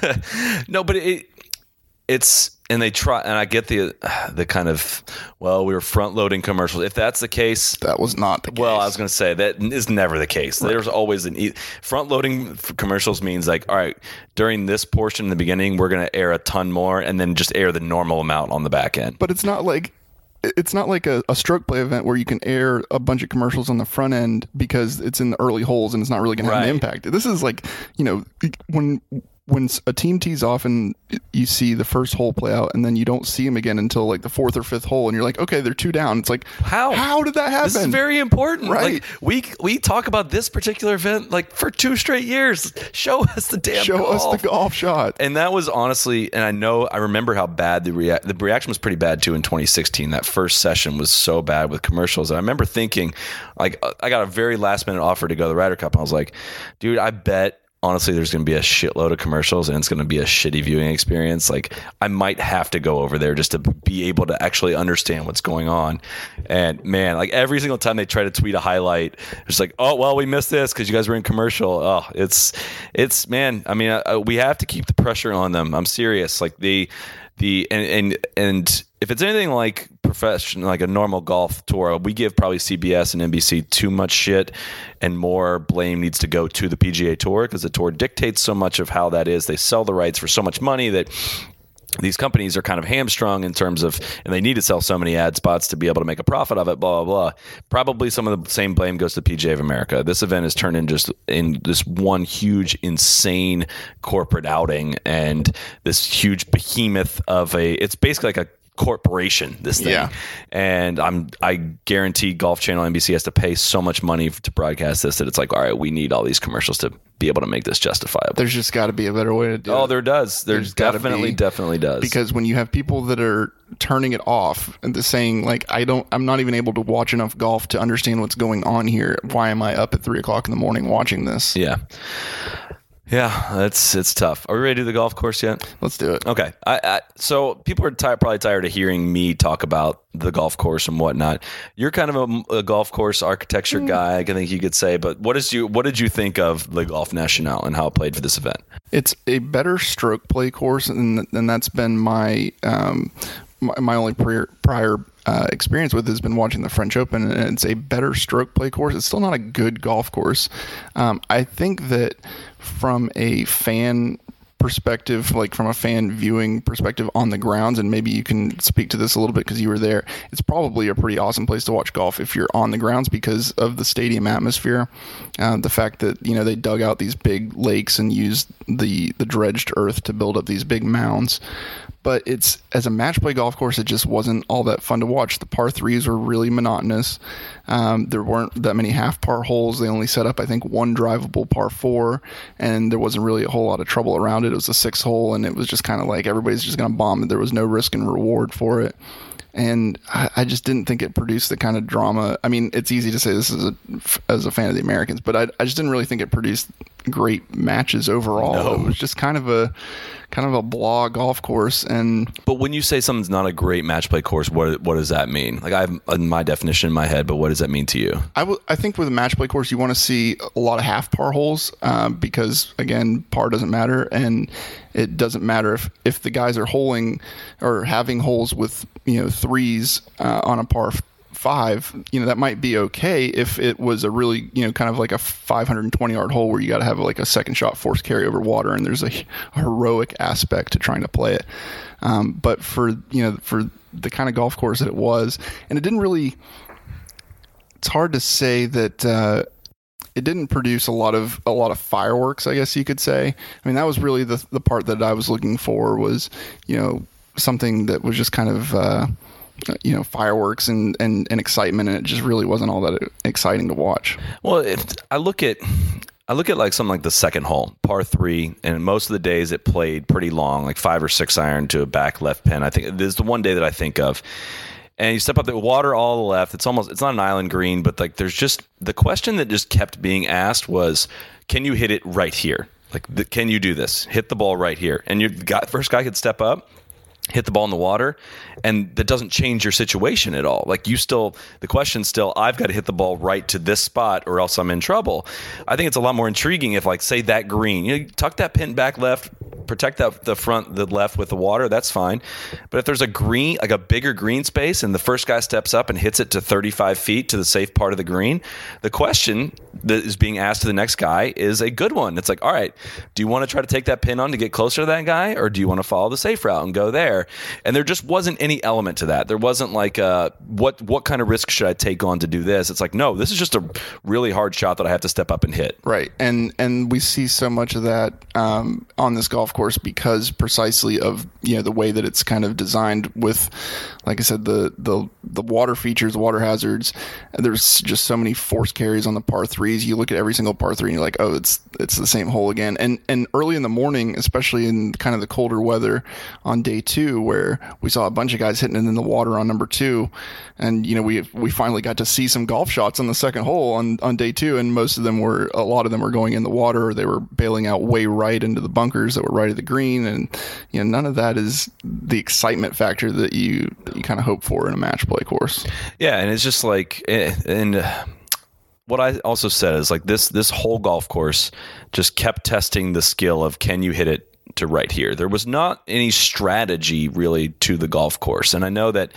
No, but it it's. And they try, and I get the the kind of, well, we were front loading commercials. If that's the case, that was not the case. Well, I was going to say that is never the case. Right. There's always an e- front loading commercials means like, all right, during this portion in the beginning, we're going to air a ton more, and then just air the normal amount on the back end. But it's not like it's not like a, a stroke play event where you can air a bunch of commercials on the front end because it's in the early holes and it's not really going to have right. an impact. This is like, you know, when. When a team tees off and you see the first hole play out and then you don't see them again until like the fourth or fifth hole and you're like, okay, they're two down. It's like, how? How did that happen? This is very important. Right. Like, we we talk about this particular event like for two straight years. Show us the damn Show golf. us the golf shot. And that was honestly, and I know, I remember how bad the rea- the reaction was pretty bad too in twenty sixteen. That first session was so bad with commercials. And I remember thinking, like, I got a very last minute offer to go to the Ryder Cup. And I was like, dude, I bet honestly, there's going to be a shitload of commercials and it's going to be a shitty viewing experience. Like, I might have to go over there just to be able to actually understand what's going on. And man, like every single time they try to tweet a highlight, it's like, oh, well, we missed this because you guys were in commercial. Oh, it's, it's, man, I mean, uh, we have to keep the pressure on them. I'm serious. Like the, the, and, and, and if it's anything like professional, like a normal golf tour, we give probably C B S and N B C too much shit, and more blame needs to go to the P G A Tour because the tour dictates so much of how that is. They sell the rights for so much money that these companies are kind of hamstrung in terms of, and they need to sell so many ad spots to be able to make a profit of it, blah, blah, blah. Probably some of the same blame goes to P G A of America. This event has turned in just in this one huge, insane corporate outing and this huge behemoth of a, it's basically like a corporation, this thing. Yeah. And I'm I guarantee Golf Channel, N B C has to pay so much money to broadcast this that it's like, all right, we need all these commercials to be able to make this justifiable. There's just got to be a better way to do oh, it. Oh, there does. There There's definitely, be, definitely does. Because when you have people that are turning it off and saying, like, I don't, I'm not even able to watch enough golf to understand what's going on here. Why am I up at three o'clock in the morning watching this? Yeah. Yeah, it's it's tough. Are we ready to do the golf course yet? Let's do it. Okay. I, I, so people are t- probably tired of hearing me talk about the golf course and whatnot. You're kind of a, a golf course architecture guy, I think you could say. But what is you? What did you think of the Golf National and how it played for this event? It's a better stroke play course, and and that's been my um my, my only prior prior. Uh, experience with has been watching the French Open, and it's a better stroke play course. It's still not a good golf course. Um, I think that from a fan perspective, like from a fan viewing perspective on the grounds, and maybe you can speak to this a little bit because you were there, it's probably a pretty awesome place to watch golf if you're on the grounds because of the stadium atmosphere. Uh, the fact that, you know, they dug out these big lakes and used the, the dredged earth to build up these big mounds. But it's, as a match play golf course, it just wasn't all that fun to watch. The par threes were really monotonous. Um, there weren't that many half par holes. They only set up, I think, one drivable par four, and there wasn't really a whole lot of trouble around it. It was a six hole, and it was just kind of like everybody's just going to bomb it. There was no risk and reward for it. And I, I just didn't think it produced the kind of drama. I mean, it's easy to say this as a, as a fan of the Americans, but I, I just didn't really think it produced great matches overall. No. It was just kind of a kind of a blah golf course. And But when you say something's not a great match play course, what what does that mean? Like, I have my definition in my head, but what does that mean to you? I, w- I think with a match play course, you want to see a lot of half par holes um, because, again, par doesn't matter. And it doesn't matter if, if the guys are holing or having holes with, you know, threes uh, on a par f- five, you know, that might be okay if it was a really, you know, kind of like a five hundred twenty yard hole where you got to have like a second shot forced carry over water and there's a, a heroic aspect to trying to play it. Um, but for, you know, for the kind of golf course that it was, and it didn't really, it's hard to say that, uh, it didn't produce a lot of a lot of fireworks, I guess you could say. I mean, that was really the the part that I was looking for was, you know, something that was just kind of, uh, you know, fireworks and, and, and excitement, and it just really wasn't all that exciting to watch. Well, if I look at I look at like something like the second hole, par three, and most of the days it played pretty long, like five or six iron to a back left pin. I think this is the one day that I think of. And you step up the water all the left. It's almost, it's not an island green, but like there's just, the question that just kept being asked was, can you hit it right here? Like, the, can you do this? Hit the ball right here. And your guy, first guy could step up, hit the ball in the water, and that doesn't change your situation at all. Like, you still, the question's still, I've got to hit the ball right to this spot or else I'm in trouble. I think it's a lot more intriguing if, like, say that green, you know, tuck that pin back left, protect that the front, the left with the water, that's fine. But if there's a green, like a bigger green space, and the first guy steps up and hits it to thirty-five feet to the safe part of the green, the question that is being asked to the next guy is a good one. It's like, all right, do you want to try to take that pin on to get closer to that guy, or do you want to follow the safe route and go there? And there just wasn't any element to that. There wasn't like, uh, what what kind of risk should I take on to do this? It's like, no, this is just a really hard shot that I have to step up and hit. Right, and and we see so much of that um, on this golf course because precisely of, you know, the way that it's kind of designed with, like I said, the the the water features, water hazards. There's just so many force carries on the par threes. You look at every single par three and you're like, oh, it's it's the same hole again. And and early in the morning, especially in kind of the colder weather on day two, where we saw a bunch of guys hitting it in the water on number two, and you know we we finally got to see some golf shots on the second hole on on day two, and most of them were a lot of them were going in the water, or they were bailing out way right into the bunkers that were right at the green, and you know none of that is the excitement factor that you that you kind of hope for in a match play course. Yeah, and it's just like, and uh, what I also said is like this this whole golf course just kept testing the skill of, can you hit it to right here? There was not any strategy really to the golf course, and I know that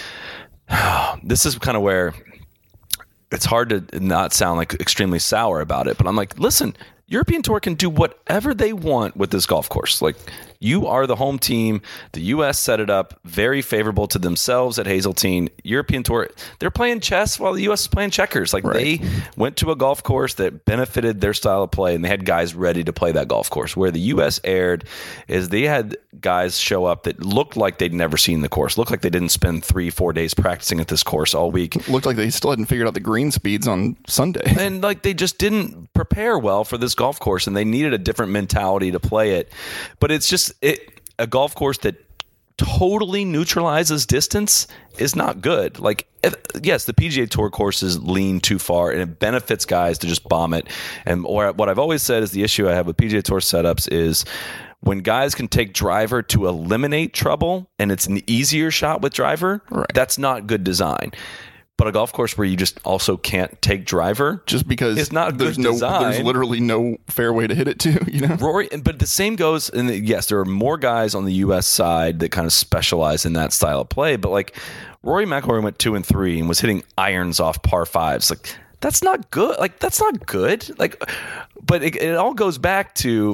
uh, this is kind of where it's hard to not sound like extremely sour about it, but I'm like, listen, European Tour can do whatever they want with this golf course. Like, you are the home team. The U S set it up very favorable to themselves at Hazeltine. European Tour, they're playing chess while the U S is playing checkers. Like, right. They went to a golf course that benefited their style of play, and they had guys ready to play that golf course. Where the U S erred is they had guys show up that looked like they'd never seen the course, looked like they didn't spend three, four days practicing at this course all week. Looked like they still hadn't figured out the green speeds on Sunday. And like, they just didn't prepare well for this golf course, and they needed a different mentality to play it. But it's just it a golf course that totally neutralizes distance is not good. Like, if, yes, the P G A Tour courses lean too far, and it benefits guys to just bomb it. And or what I've always said is the issue I have with P G A Tour setups is when guys can take driver to eliminate trouble, and it's an easier shot with driver, right. That's not good design. But a golf course where you just also can't take driver, just because it's not there's good no design. There's literally no fairway to hit it to, you know. Rory, but the same goes, and yes, there are more guys on the U S side that kind of specialize in that style of play. But like, Rory McIlroy went two and three and was hitting irons off par fives. Like, that's not good. Like, that's not good. Like, but it, it all goes back to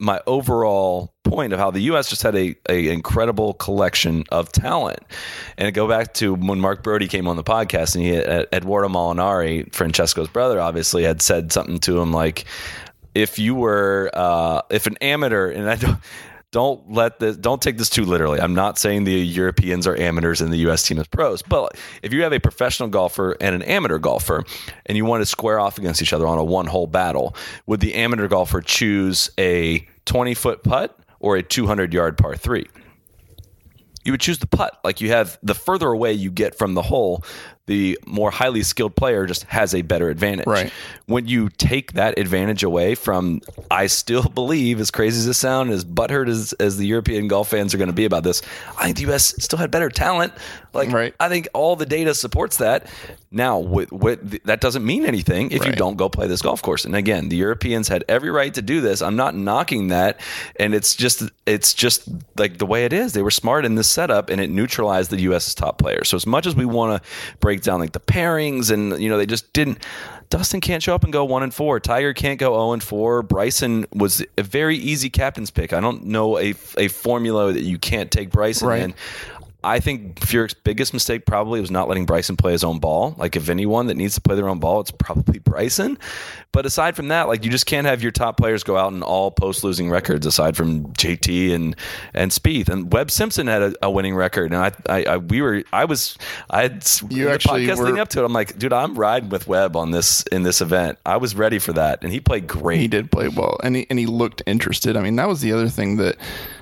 my overall point of how the U S just had a, a incredible collection of talent. And to go back to when Mark Brody came on the podcast, and he had, Eduardo Molinari, Francesco's brother, obviously had said something to him like, if you were uh, if an amateur, and I don't don't let this don't take this too literally. I'm not saying the Europeans are amateurs and the U S team is pros, but if you have a professional golfer and an amateur golfer and you want to square off against each other on a one-hole battle, would the amateur golfer choose a twenty-foot putt or a two hundred yard par three? You would choose the putt. Like, you have, the further away you get from the hole, the more highly skilled player just has a better advantage. Right. When you take that advantage away from, I still believe, as crazy as this sounds, as butthurt as, as the European golf fans are going to be about this, I think the U S still had better talent. Like, right. I think all the data supports that. Now, with, with, that doesn't mean anything if right. you don't go play this golf course. And again, the Europeans had every right to do this. I'm not knocking that. And it's just, it's just like the way it is. They were smart in this setup, and it neutralized the U S's top players. So as much as we want to break down like the pairings, and you know, they just didn't. Dustin can't show up and go one and four. Tiger can't go zero and four. Bryson was a very easy captain's pick. I don't know a a formula that you can't take Bryson right. in. I think Furyk's biggest mistake probably was not letting Bryson play his own ball. Like, if anyone that needs to play their own ball, it's probably Bryson. But aside from that, like, you just can't have your top players go out and all post losing records aside from J T and and Spieth. And Webb Simpson had a, a winning record, and I, I, I we were I was I had you the actually podcast were, leading up to it. I'm like, dude, I'm riding with Webb on this in this event. I was ready for that, and he played great. He did play well, and he and he looked interested. I mean, that was the other thing that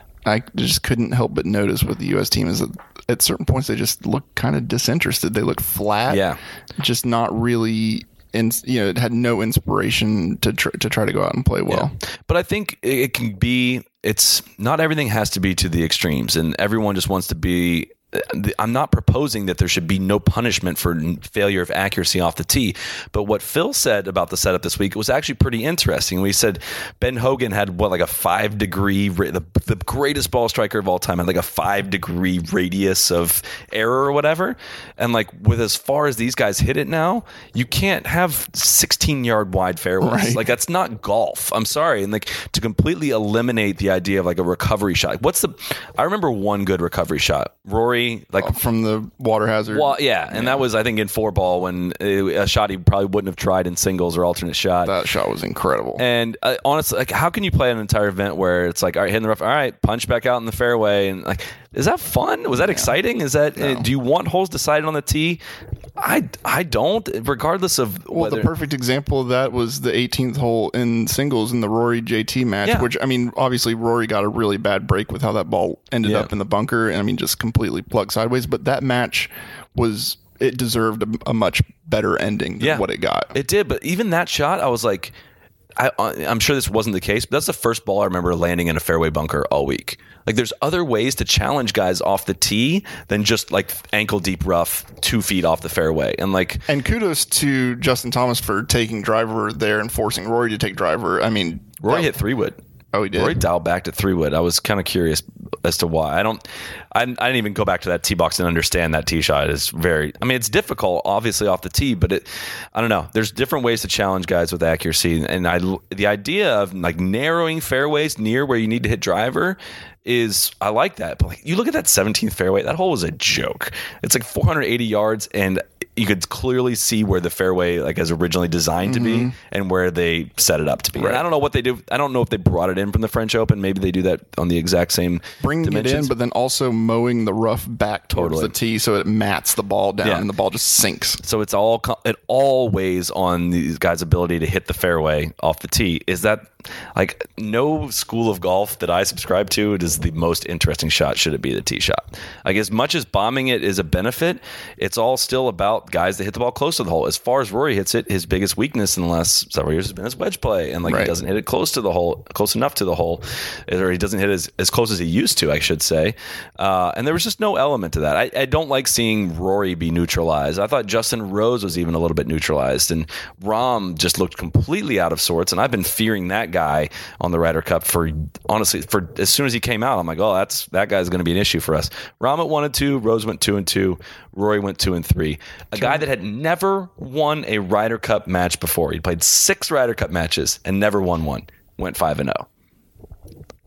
I just couldn't help but notice with the U S team, is that at certain points they just look kind of disinterested. They look flat. Yeah. Just not really, in, you know, it had no inspiration to tr- to try to go out and play well. Yeah. But I think it can be, it's not everything has to be to the extremes, and everyone just wants to be. I'm not proposing that there should be no punishment for failure of accuracy off the tee. But what Phil said about the setup this week was actually pretty interesting. We said Ben Hogan had what, like a five degree, the, the greatest ball striker of all time had like a five degree radius of error or whatever. And like, with as far as these guys hit it now, you can't have sixteen yard wide fairways. Right. Like, that's not golf. I'm sorry. And like, to completely eliminate the idea of like a recovery shot. What's the, I remember one good recovery shot. Rory, like from the water hazard. Well, yeah, and yeah. that was, I think, in four ball, when a shot he probably wouldn't have tried in singles or alternate shot. That shot was incredible. And uh, honestly, like, how can you play an entire event where it's like, all right, hitting the rough, all right, punch back out in the fairway, and like, is that fun? Was that yeah. exciting? Is that no. uh, do you want holes decided on the tee? I, I don't, regardless of well, whether... the perfect example of that was the eighteenth hole in singles in the Rory J T match, yeah. which, I mean, obviously Rory got a really bad break with how that ball ended yeah. up in the bunker, and I mean, just completely plugged sideways. But that match was, it deserved a, a much better ending than yeah. what it got. It did, but even that shot, I was like, I, I'm sure this wasn't the case, but that's the first ball I remember landing in a fairway bunker all week. Like, there's other ways to challenge guys off the tee than just like ankle deep rough, two feet off the fairway. And like, and kudos to Justin Thomas for taking driver there and forcing Rory to take driver. I mean, Rory that, hit three wood. Oh, he did. Rory dialed back to three wood. I was kind of curious as to why. I don't. I, I didn't even go back to that tee box and understand that tee shot is very. I mean, it's difficult, obviously, off the tee, but it. I don't know. There's different ways to challenge guys with accuracy, and I. The idea of like narrowing fairways near where you need to hit driver is, I like that. But like, you look at that seventeenth fairway. That hole was a joke. It's like four hundred eighty yards, and you could clearly see where the fairway like is originally designed mm-hmm. to be and where they set it up to be. Right. And I don't know what they do. I don't know if they brought it in from the French Open. Maybe they do that on the exact same bringing dimensions. it in, but then also mowing the rough back towards Totally. the tee so it mats the ball down Yeah. and the ball just sinks. So it's all it all weighs on these guys' ability to hit the fairway off the tee. Is that like no school of golf that I subscribe to it is the most interesting shot should it be the tee shot. Like, as much as bombing it is a benefit, it's all still about guys that hit the ball close to the hole. As far as Rory hits it, his biggest weakness in the last several years has been his wedge play, and like right. he doesn't hit it close to the hole, close enough to the hole, or he doesn't hit as as close as he used to, I should say. Uh, and there was just no element to that. I, I don't like seeing Rory be neutralized. I thought Justin Rose was even a little bit neutralized, and Rahm just looked completely out of sorts. And I've been fearing that guy on the Ryder Cup for honestly for as soon as he came out. I'm like, oh, that's that guy's going to be an issue for us. Rahm went one and two, Rose went two and two, Rory went two and three. A guy that had never won a Ryder Cup match before. He played six Ryder Cup matches and never won one. Went five and zero.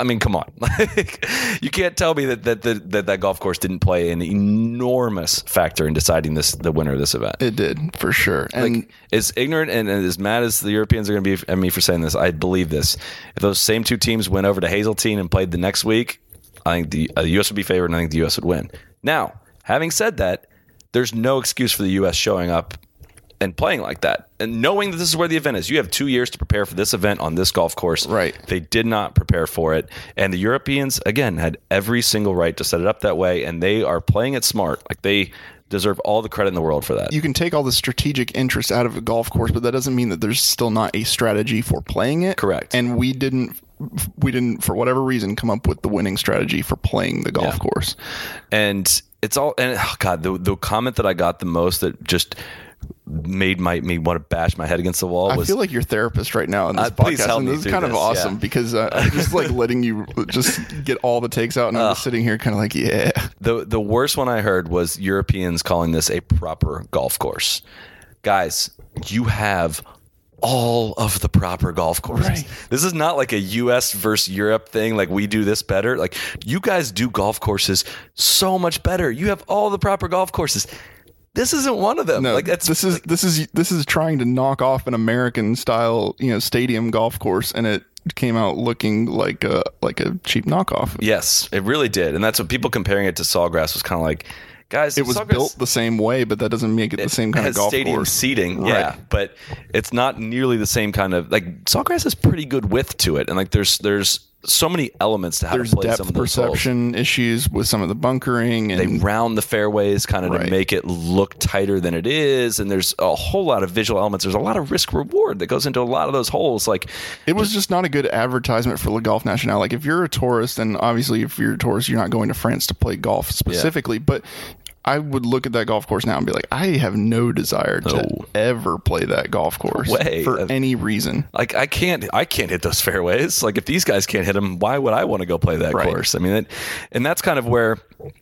I mean, come on. Like, you can't tell me that that, that that that golf course didn't play an enormous factor in deciding this the winner of this event. It did, for sure. And like, as ignorant and, and as mad as the Europeans are going to be at me for saying this, I believe this. If those same two teams went over to Hazeltine and played the next week, I think the, uh, the U S would be favored, and I think the U S would win. Now, having said that, there's no excuse for the U S showing up and playing like that. And knowing that this is where the event is. You have two years to prepare for this event on this golf course. Right. They did not prepare for it. And the Europeans, again, had every single right to set it up that way, and they are playing it smart. Like, they deserve all the credit in the world for that. You can take all the strategic interest out of a golf course, but that doesn't mean that there's still not a strategy for playing it. Correct. And we didn't we didn't for whatever reason come up with the winning strategy for playing the golf Yeah. course. And it's all and oh God, the the comment that I got the most that just made my me want to bash my head against the wall I was feel like your therapist right now in this Uh, please podcast, help and me this is through kind of this, awesome yeah. because uh, I'm just like letting you just get all the takes out, and I'm just sitting here kind of like, yeah. the the worst one I heard was Europeans calling this a proper golf course. Guys, you have all of the proper golf courses. Right. This is not like a U S versus Europe thing, like we do this better. Like, you guys do golf courses so much better. You have all the proper golf courses. This isn't one of them. No, like that's this is this is this is trying to knock off an American style, you know, stadium golf course, and it came out looking like a like a cheap knockoff. Yes, it really did. And that's what people comparing it to Sawgrass was kind of like, guys, It was Sawgrass- built the same way, but that doesn't make it the same kind has of golf stadium course. seating, Right. yeah, but it's not nearly the same kind of like Sawgrass has pretty good width to it, and like there's there's so many elements to how There's to play some depth of those holes. perception issues with some of the bunkering, They and round the fairways kind of to Right. make it look tighter than it is, and there's a whole lot of visual elements. There's a lot of risk reward that goes into a lot of those holes. Like, it was just not a good advertisement for Le Golf National. Like, if you're a tourist, and obviously if you're a tourist, you're not going to France to play golf specifically, but I would look at that golf course now and be like, I have no desire to No. ever play that golf course way. for Uh, any reason. Like I can't, I can't hit those fairways. Like if these guys can't hit them, why would I want to go play that Right. course? I mean, it, and that's kind of where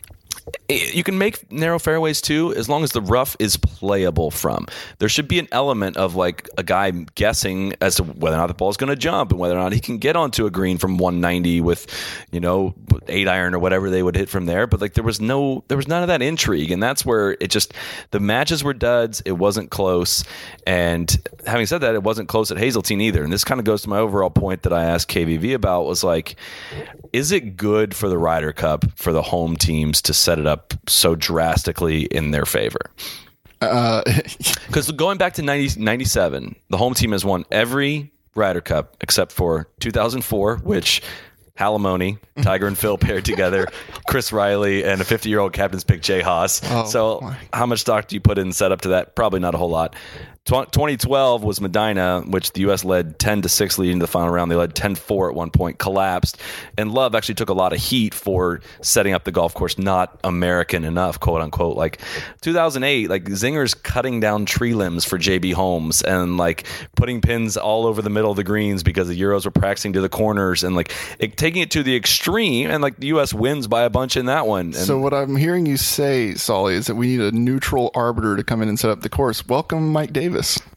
it, you can make narrow fairways too, as long as the rough is playable from. There should be an element of like a guy guessing as to whether or not the ball is going to jump and whether or not he can get onto a green from one ninety with, you know, eight iron or whatever they would hit from there. But like there was no, there was none of that intrigue, and that's where it just the matches were duds. It wasn't close, and having said that, it wasn't close at Hazeltine either. And this kind of goes to my overall point that I asked K V V about was like, is it good for the Ryder Cup for the home teams to set it up so drastically in their favor? Because uh, going back to ninety, ninety-seven, the home team has won every Ryder Cup except for two thousand four, which Halimony, Tiger and Phil paired together, Chris Riley, and a fifty-year-old captain's pick, Jay Haas. Oh, so my. how much stock do you put in set up to that? Probably not a whole lot. twenty twelve was Medina, which the U S led ten to six leading to the final round. They led ten four at one point, collapsed. And Love actually took a lot of heat for setting up the golf course not American enough, quote unquote. Like two thousand eight, like Zinger's cutting down tree limbs for J B Holmes and like putting pins all over the middle of the greens because the Euros were practicing to the corners and like it, taking it to the extreme. And like the U S wins by a bunch in that one. And So what I'm hearing you say, Solly, is that we need a neutral arbiter to come in and set up the course. Welcome, Mike Davis.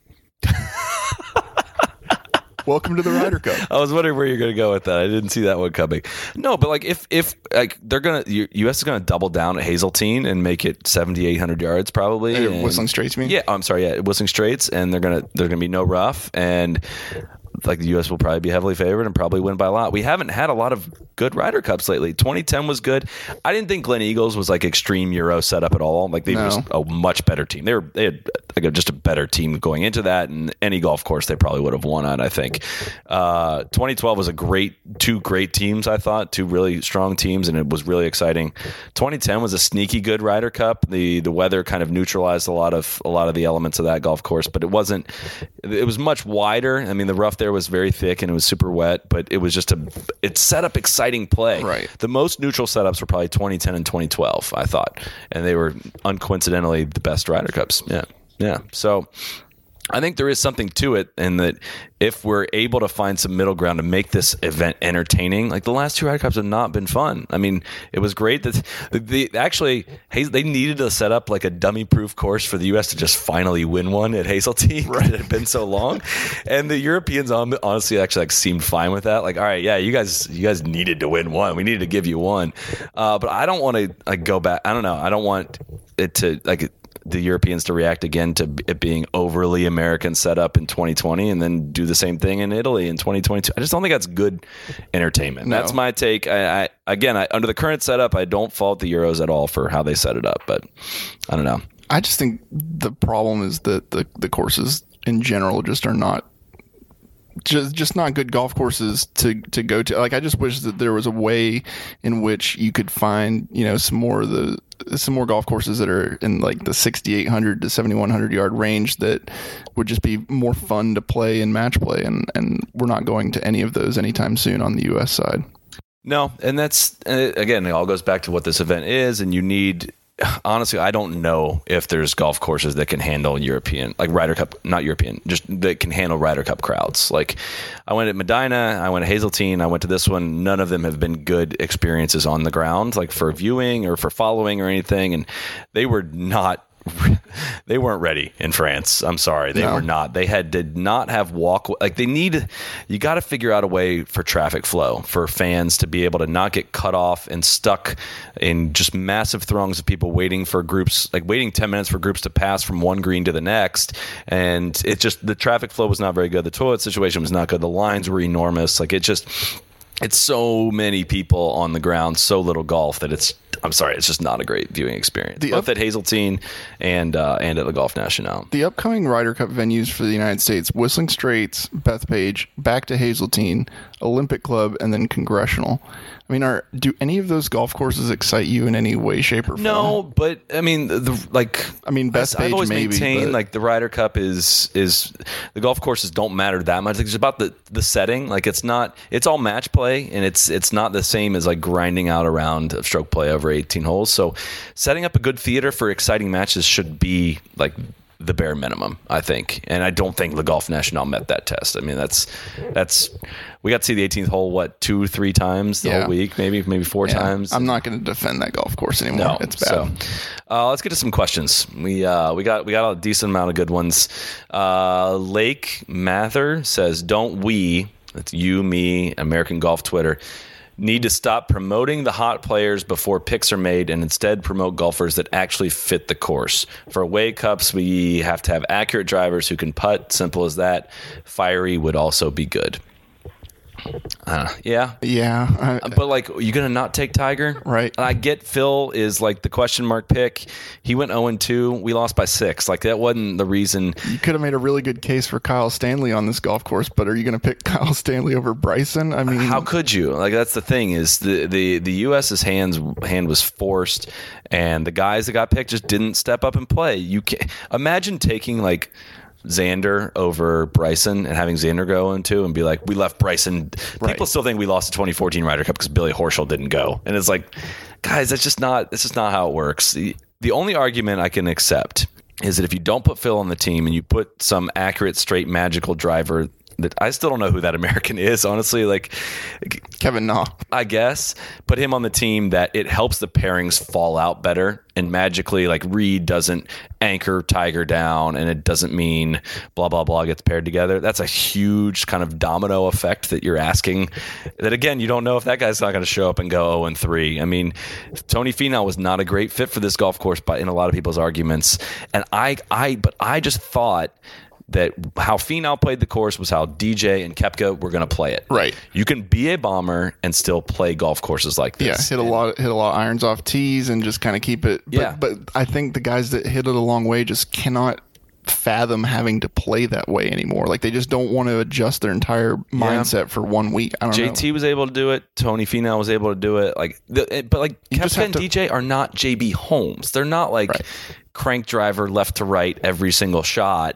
Welcome to the Ryder Cup. I was wondering where you're going to go with that. I didn't see that one coming. No, but like if if like they're gonna, U S is going to double down at Hazeltine and make it seventy-eight hundred yards probably. Uh, and- Whistling Straits, you mean? Yeah, I'm sorry. Yeah, Whistling Straits, and they're gonna they're gonna be no rough, and like the U S will probably be heavily favored and probably win by a lot. We haven't had a lot of good Ryder Cups lately. twenty ten was good. I didn't think Glen Eagles was like extreme Euro setup at all. Like they No. were just a much better team. They were they had like a, just a better team going into that, and any golf course they probably would have won on. I think uh, twenty twelve was a great two great teams. I thought two really strong teams, and it was really exciting. twenty ten was a sneaky good Ryder Cup. The the weather kind of neutralized a lot of a lot of the elements of that golf course, but it wasn't. It was much wider. I mean, the rough there was very thick and it was super wet, but it was just a it set up exciting play. Right. The most neutral setups were probably twenty ten and twenty twelve, I thought, and they were uncoincidentally the best Ryder Cups. Yeah, yeah. So I think there is something to it, in that if we're able to find some middle ground to make this event entertaining, like the last two Ryder Cups have not been fun. I mean, it was great that the, the actually they needed to set up like a dummy-proof course for the U S to just finally win one at Hazeltine. Right, it had been so long, and the Europeans honestly actually like seemed fine with that. Like, all right, yeah, you guys, you guys needed to win one. We needed to give you one, uh, but I don't want to like go back. I don't know. I don't want it to like. the Europeans to react again to it being overly American setup in twenty twenty and then do the same thing in Italy in twenty twenty-two. I just don't think that's good entertainment. No. That's my take. I, I again, I, under the current setup, I don't fault the Euros at all for how they set it up, but I don't know. I just think the problem is that the, the courses in general just are not just just not good golf courses to, to go to. Like, I just wish that there was a way in which you could find, you know, some more of the some more golf courses that are in like the sixty-eight hundred to seventy-one hundred yard range that would just be more fun to play and match play. And, and we're not going to any of those anytime soon on the U S side. No. And that's, again, it all goes back to what this event is. And you need, honestly, I don't know if there's golf courses that can handle European, like Ryder Cup, not European, just that can handle Ryder Cup crowds. Like, I went at Medina, I went to Hazeltine, I went to this one. None of them have been good experiences on the ground, like for viewing or for following or anything. And they were not, they weren't ready in France. I'm sorry. They no. were not. They had did not have walk. Like, they need, you got to figure out a way for traffic flow, for fans to be able to not get cut off and stuck in just massive throngs of people waiting for groups, like waiting ten minutes for groups to pass from one green to the next. And it just, the traffic flow was not very good. The toilet situation was not good. The lines were enormous. Like, it just, it's so many people on the ground, so little golf that it's, I'm sorry, it's just not a great viewing experience. The Both up, at Hazeltine and uh, and at the Golf National. The upcoming Ryder Cup venues for the United States: Whistling Straits, Bethpage, back to Hazeltine, Olympic Club, and then Congressional. I mean, are do any of those golf courses excite you in any way, shape, or form? No, but I mean, the like, I mean, Bethpage I've always maybe, maintained but... like the Ryder Cup is is the golf courses don't matter that much. It's about the the setting. Like, it's not, it's all match play, and it's it's not the same as like grinding out a round of stroke play over eighteen holes. So, setting up a good theater for exciting matches should be like the bare minimum, I think. And I don't think the Golf National met that test. I mean, that's that's we got to see the eighteenth hole what two, three times the yeah. whole week, maybe maybe four yeah. times. I'm not going to defend that golf course anymore. No, it's bad. So, uh, let's get to some questions. We uh, we got we got a decent amount of good ones. Uh, Lake Mather says, "Don't we?" That's you, me, American Golf Twitter. Need to stop promoting the hot players before picks are made and instead promote golfers that actually fit the course. For away cups, we have to have accurate drivers who can putt. Simple as that. Fiery would also be good. Uh, yeah. Yeah. I, but, like, you going to not take Tiger? Right. I get Phil is, like, the question mark pick. He went oh and two. We lost by six. Like, that wasn't the reason. You could have made a really good case for Kyle Stanley on this golf course, but are you going to pick Kyle Stanley over Bryson? I mean, how could you? Like, that's the thing is the, the, the U S's hands hand was forced, and the guys that got picked just didn't step up and play. You can't imagine taking, like, Xander over Bryson and having Xander go into and be like, we left Bryson. Right. People still think we lost the twenty fourteen Ryder Cup because Billy Horschel didn't go. And it's like, guys, that's just not, that's just not how it works. The, the only argument I can accept is that if you don't put Phil on the team and you put some accurate, straight, magical driver that I still don't know who that American is, honestly, like Kevin Na, I guess, put him on the team, that it helps the pairings fall out better, and magically, like, Reed doesn't anchor Tiger down, and it doesn't mean blah blah blah gets paired together. That's a huge kind of domino effect that you're asking, that again, you don't know if that guy's not going to show up and go oh and three. I mean, Tony Finau was not a great fit for this golf course by in a lot of people's arguments, and I I but I just thought that how Finau played the course was how D J and Koepka were going to play it. Right. You can be a bomber and still play golf courses like this. Yeah, hit a lot, hit a lot of irons off tees and just kind of keep it. But, yeah. But I think the guys that hit it a long way just cannot fathom having to play that way anymore. Like, they just don't want to adjust their entire mindset yeah. for one week. I don't J T know. J T was able to do it. Tony Finau was able to do it. Like, the, but like Koepka and to, D J are not J B Holmes. They're not like right. crank driver left to right every single shot.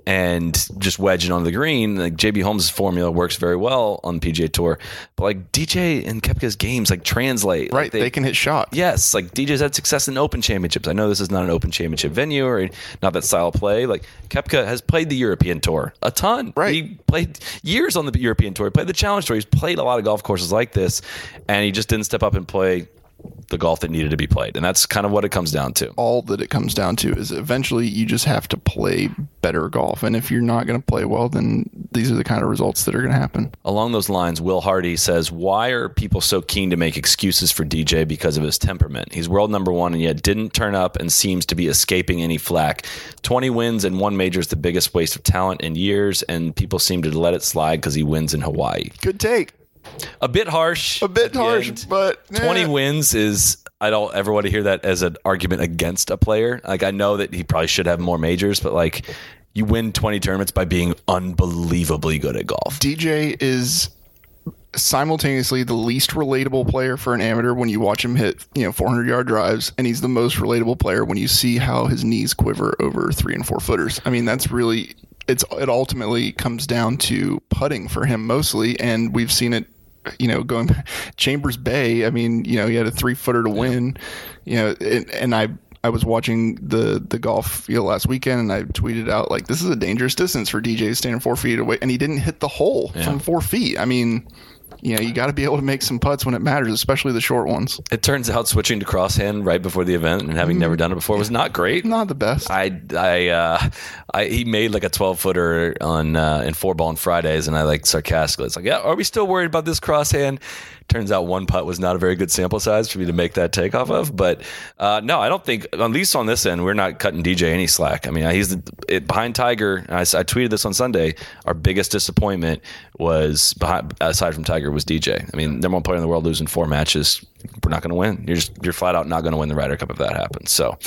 and just wedging on the green. Like J B Holmes' formula works very well on the P G A Tour, but like D J and Koepka's games like translate. Right, like they, they can hit shots. Yes, like D J's had success in Open Championships. I know this is not an Open Championship venue or not that style of play. Like Koepka has played the European Tour a ton. Right, he played years on the European Tour. He played the Challenge Tour. He's played a lot of golf courses like this, and he just didn't step up and play the golf that needed to be played. And that's kind of what it comes down to. All that it comes down to is eventually you just have to play better golf. And if you're not going to play well, then these are the kind of results that are going to happen. Along those lines, Will Hardy says, why are people so keen to make excuses for D J because of his temperament? He's world number one and yet didn't turn up and seems to be escaping any flack. twenty wins and one major is the biggest waste of talent in years, and people seem to let it slide because he wins in Hawaii. Good take. A bit harsh. A bit harsh, end. but eh. twenty wins is, I don't ever want to hear that as an argument against a player. Like, I know that he probably should have more majors, but like, you win twenty tournaments by being unbelievably good at golf. D J is simultaneously the least relatable player for an amateur when you watch him hit, you know, four hundred yard drives, and he's the most relatable player when you see how his knees quiver over three and four footers. I mean, that's really, it's, it ultimately comes down to putting for him mostly, and we've seen it, you know, going Chambers Bay. I mean, you know, he had a three footer to win, you know, and, and I, I was watching the, the golf field last weekend, and I tweeted out, like, this is a dangerous distance for D J standing four feet away, and he didn't hit the hole yeah. from four feet. I mean, you know, you got to be able to make some putts when it matters, especially the short ones. It turns out switching to crosshand right before the event and having mm. never done it before was not great. Not the best. I, I, uh, I he made like a twelve footer on uh, in four ball on Fridays, and I like sarcastically, it's like, yeah, are we still worried about this crosshand? Turns out one putt was not a very good sample size for me to make that take off of. But uh, no, I don't think, at least on this end, we're not cutting D J any slack. I mean, he's the, it, behind Tiger. And I, I tweeted this on Sunday. Our biggest disappointment was, behind, aside from Tiger, was D J. I mean, number one player in the world losing four matches. We're not going to win. You're just you're flat out not going to win the Ryder Cup if that happens. So,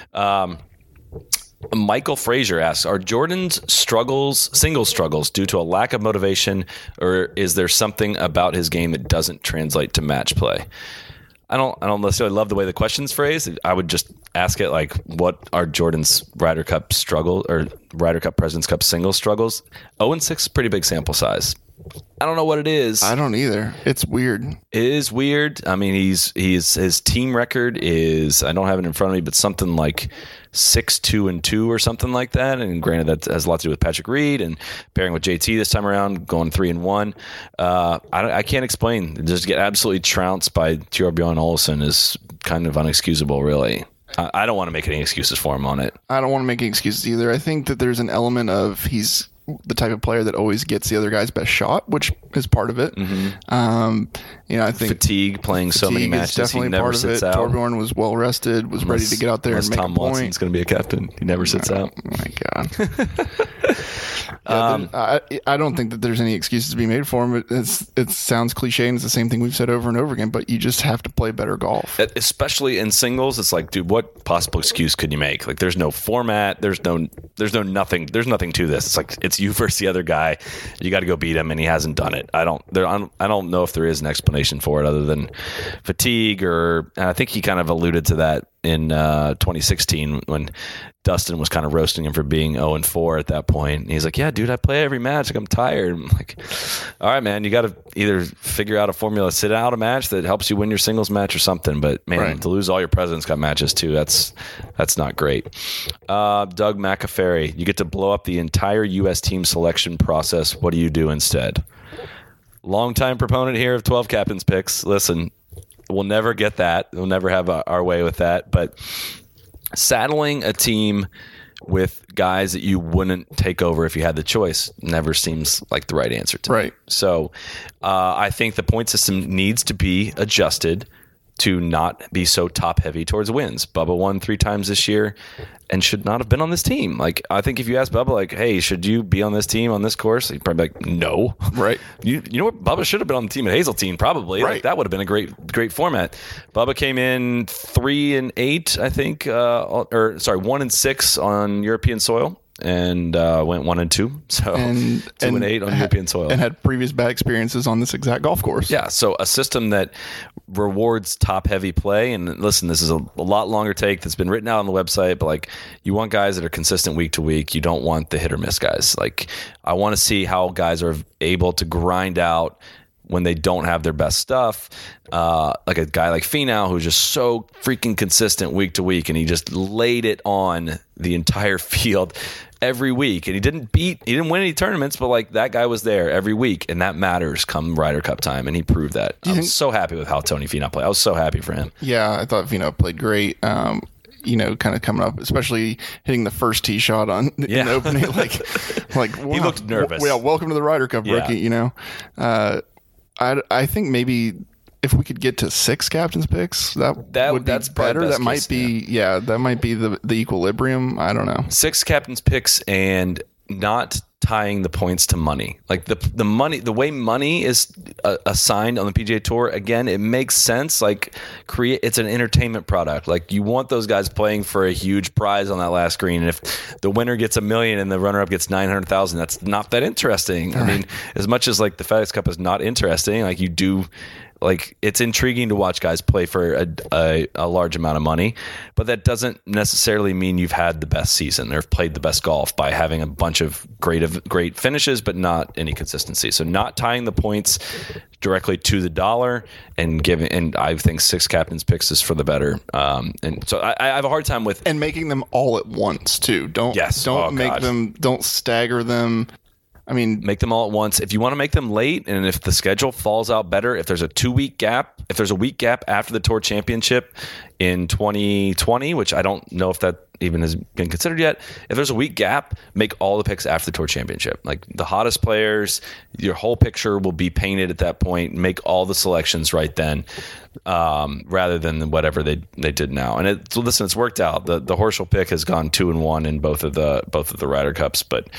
um, Michael Frazier asks, are Jordan's struggles, single struggles, due to a lack of motivation, or is there something about his game that doesn't translate to match play? I don't I don't necessarily love the way the question's phrased. I would just ask it like, what are Jordan's Ryder Cup struggle or Ryder Cup President's Cup single struggles? oh and six, pretty big sample size. I don't know what it is. I don't either. It's weird. It is weird. I mean, he's he's his team record is, I don't have it in front of me, but something like six two and two or something like that. And granted, that has a lot to do with Patrick Reed and pairing with J T this time around, going three and one. Uh, I, I can't explain. Just get absolutely trounced by Thorbjorn Olesen is kind of unexcusable, really. I, I don't want to make any excuses for him on it. I don't want to make any excuses either. I think that there's an element of he's the type of player that always gets the other guy's best shot, which is part of it. Mm-hmm. Um, you know, I think fatigue playing fatigue so many matches, definitely he never part sits of it. out. Thorbjorn was well rested, was unless, ready to get out there and make Tom a point. Watson's going to be a captain. He never sits oh, out. My God. yeah, um, I, I don't think that there's any excuses to be made for him. It, it's, it sounds cliche, and it's the same thing we've said over and over again, but you just have to play better golf. Especially in singles, it's like, dude, what possible excuse could you make? Like, there's no format. There's no, there's no nothing. There's nothing to this. It's like, it's you versus the other guy. You got to go beat him, and he hasn't done it. I don't. There. I don't, I don't know if there is an explanation for it other than fatigue, or and I think he kind of alluded to that in uh, twenty sixteen when Dustin was kind of roasting him for being oh and four at that point. And he's like, "Yeah, dude, I play every match. Like, I'm tired." I'm like, "All right, man, you got to either figure out a formula, sit out a match that helps you win your singles match or something." But man, right. to lose all your President's Cup matches too, that's that's not great. Uh, Doug McAferry, you get to blow up the entire U S team selection process. What do you do instead? Longtime proponent here of twelve captains picks. Listen, we'll never get that. We'll never have our way with that. But saddling a team with guys that you wouldn't take over if you had the choice never seems like the right answer to right. me. So uh, I think the point system needs to be adjusted to not be so top heavy towards wins. Bubba won three times this year and should not have been on this team. Like, I think if you ask Bubba, like, hey, should you be on this team on this course? He'd probably be like, no. Right. You you know what? Bubba should have been on the team at Hazeltine, probably. Right. Like, that would have been a great great format. Bubba came in three and eight, I think, uh, or sorry, one and six on European soil. and uh, went one and two. So And- two and, and eight on ha- European soil. And had previous bad experiences on this exact golf course. Yeah, so a system that rewards top-heavy play. And listen, this is a, a lot longer take that's been written out on the website, but like you want guys that are consistent week to week. You don't want the hit-or-miss guys. Like I want to see how guys are able to grind out when they don't have their best stuff. Uh, like a guy like Finau, who's just so freaking consistent week to week, and he just laid it on the entire field every week. And he didn't beat, he didn't win any tournaments, but like that guy was there every week, and that matters come Ryder Cup time, and he proved that. I was think- so happy with how Tony Finau played. I was so happy for him. Yeah, I thought Vino played great. Um, you know, kind of coming up, especially hitting the first tee shot on Yeah. in the opening. Like, like He looked nervous. Yeah, welcome to the Ryder Cup, Yeah. rookie. You know, uh, I I think maybe if we could get to six captains picks, that That- would be that's probably better. best That might case, be yeah. that might be the the equilibrium. I don't know. Six captains picks and not tying the points to money. Like the the money, the way money is uh, assigned on the P G A Tour, again, it makes sense. Like create, it's an entertainment product. Like you want those guys playing for a huge prize on that last green. And if the winner gets a million and the runner up gets nine hundred thousand, that's not that interesting. I mean, as much as like the FedEx Cup is not interesting, like you do. Like it's intriguing to watch guys play for a, a, a large amount of money, but that doesn't necessarily mean you've had the best season or have played the best golf by having a bunch of great of great finishes, but not any consistency. So not tying the points directly to the dollar and giving, and I think six captains picks is for the better. Um, and so I, I have a hard time with And making them all at once too. Don't Yes. don't Oh, make God. them. Don't stagger them. I mean, make them all at once. If you want to make them late, and if the schedule falls out better, if there's a two week gap, if there's a week gap after the Tour Championship in twenty twenty, which I don't know if that even has been considered yet. If there's a week gap, make all the picks after the Tour Championship. Like the hottest players, your whole picture will be painted at that point. Make all the selections right then, um, rather than whatever they they did now. And it, so listen, it's worked out. The the Horschel pick has gone two and one in both of the both of the Ryder Cups, but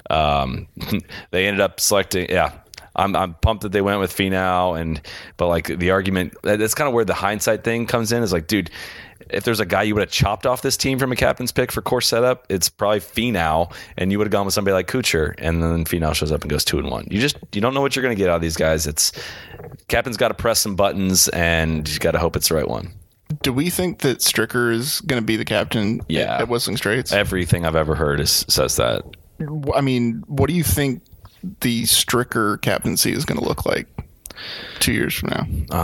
um, they ended up selecting. Yeah. I'm I'm pumped that they went with Finau, and but like the argument, that's kind of where the hindsight thing comes in. Is like, dude, if there's a guy you would have chopped off this team from a captain's pick for course setup, it's probably Finau, and you would have gone with somebody like Kuchar, and then Finau shows up and goes two and one. You just you don't know what you're going to get out of these guys. It's captain's got to press some buttons, and you got to hope it's the right one. do we think that Stricker is going to be the captain Yeah. at, at Whistling Straits? Everything I've ever heard is says that. I mean, what do you think the Stricker captaincy is going to look like two years from now?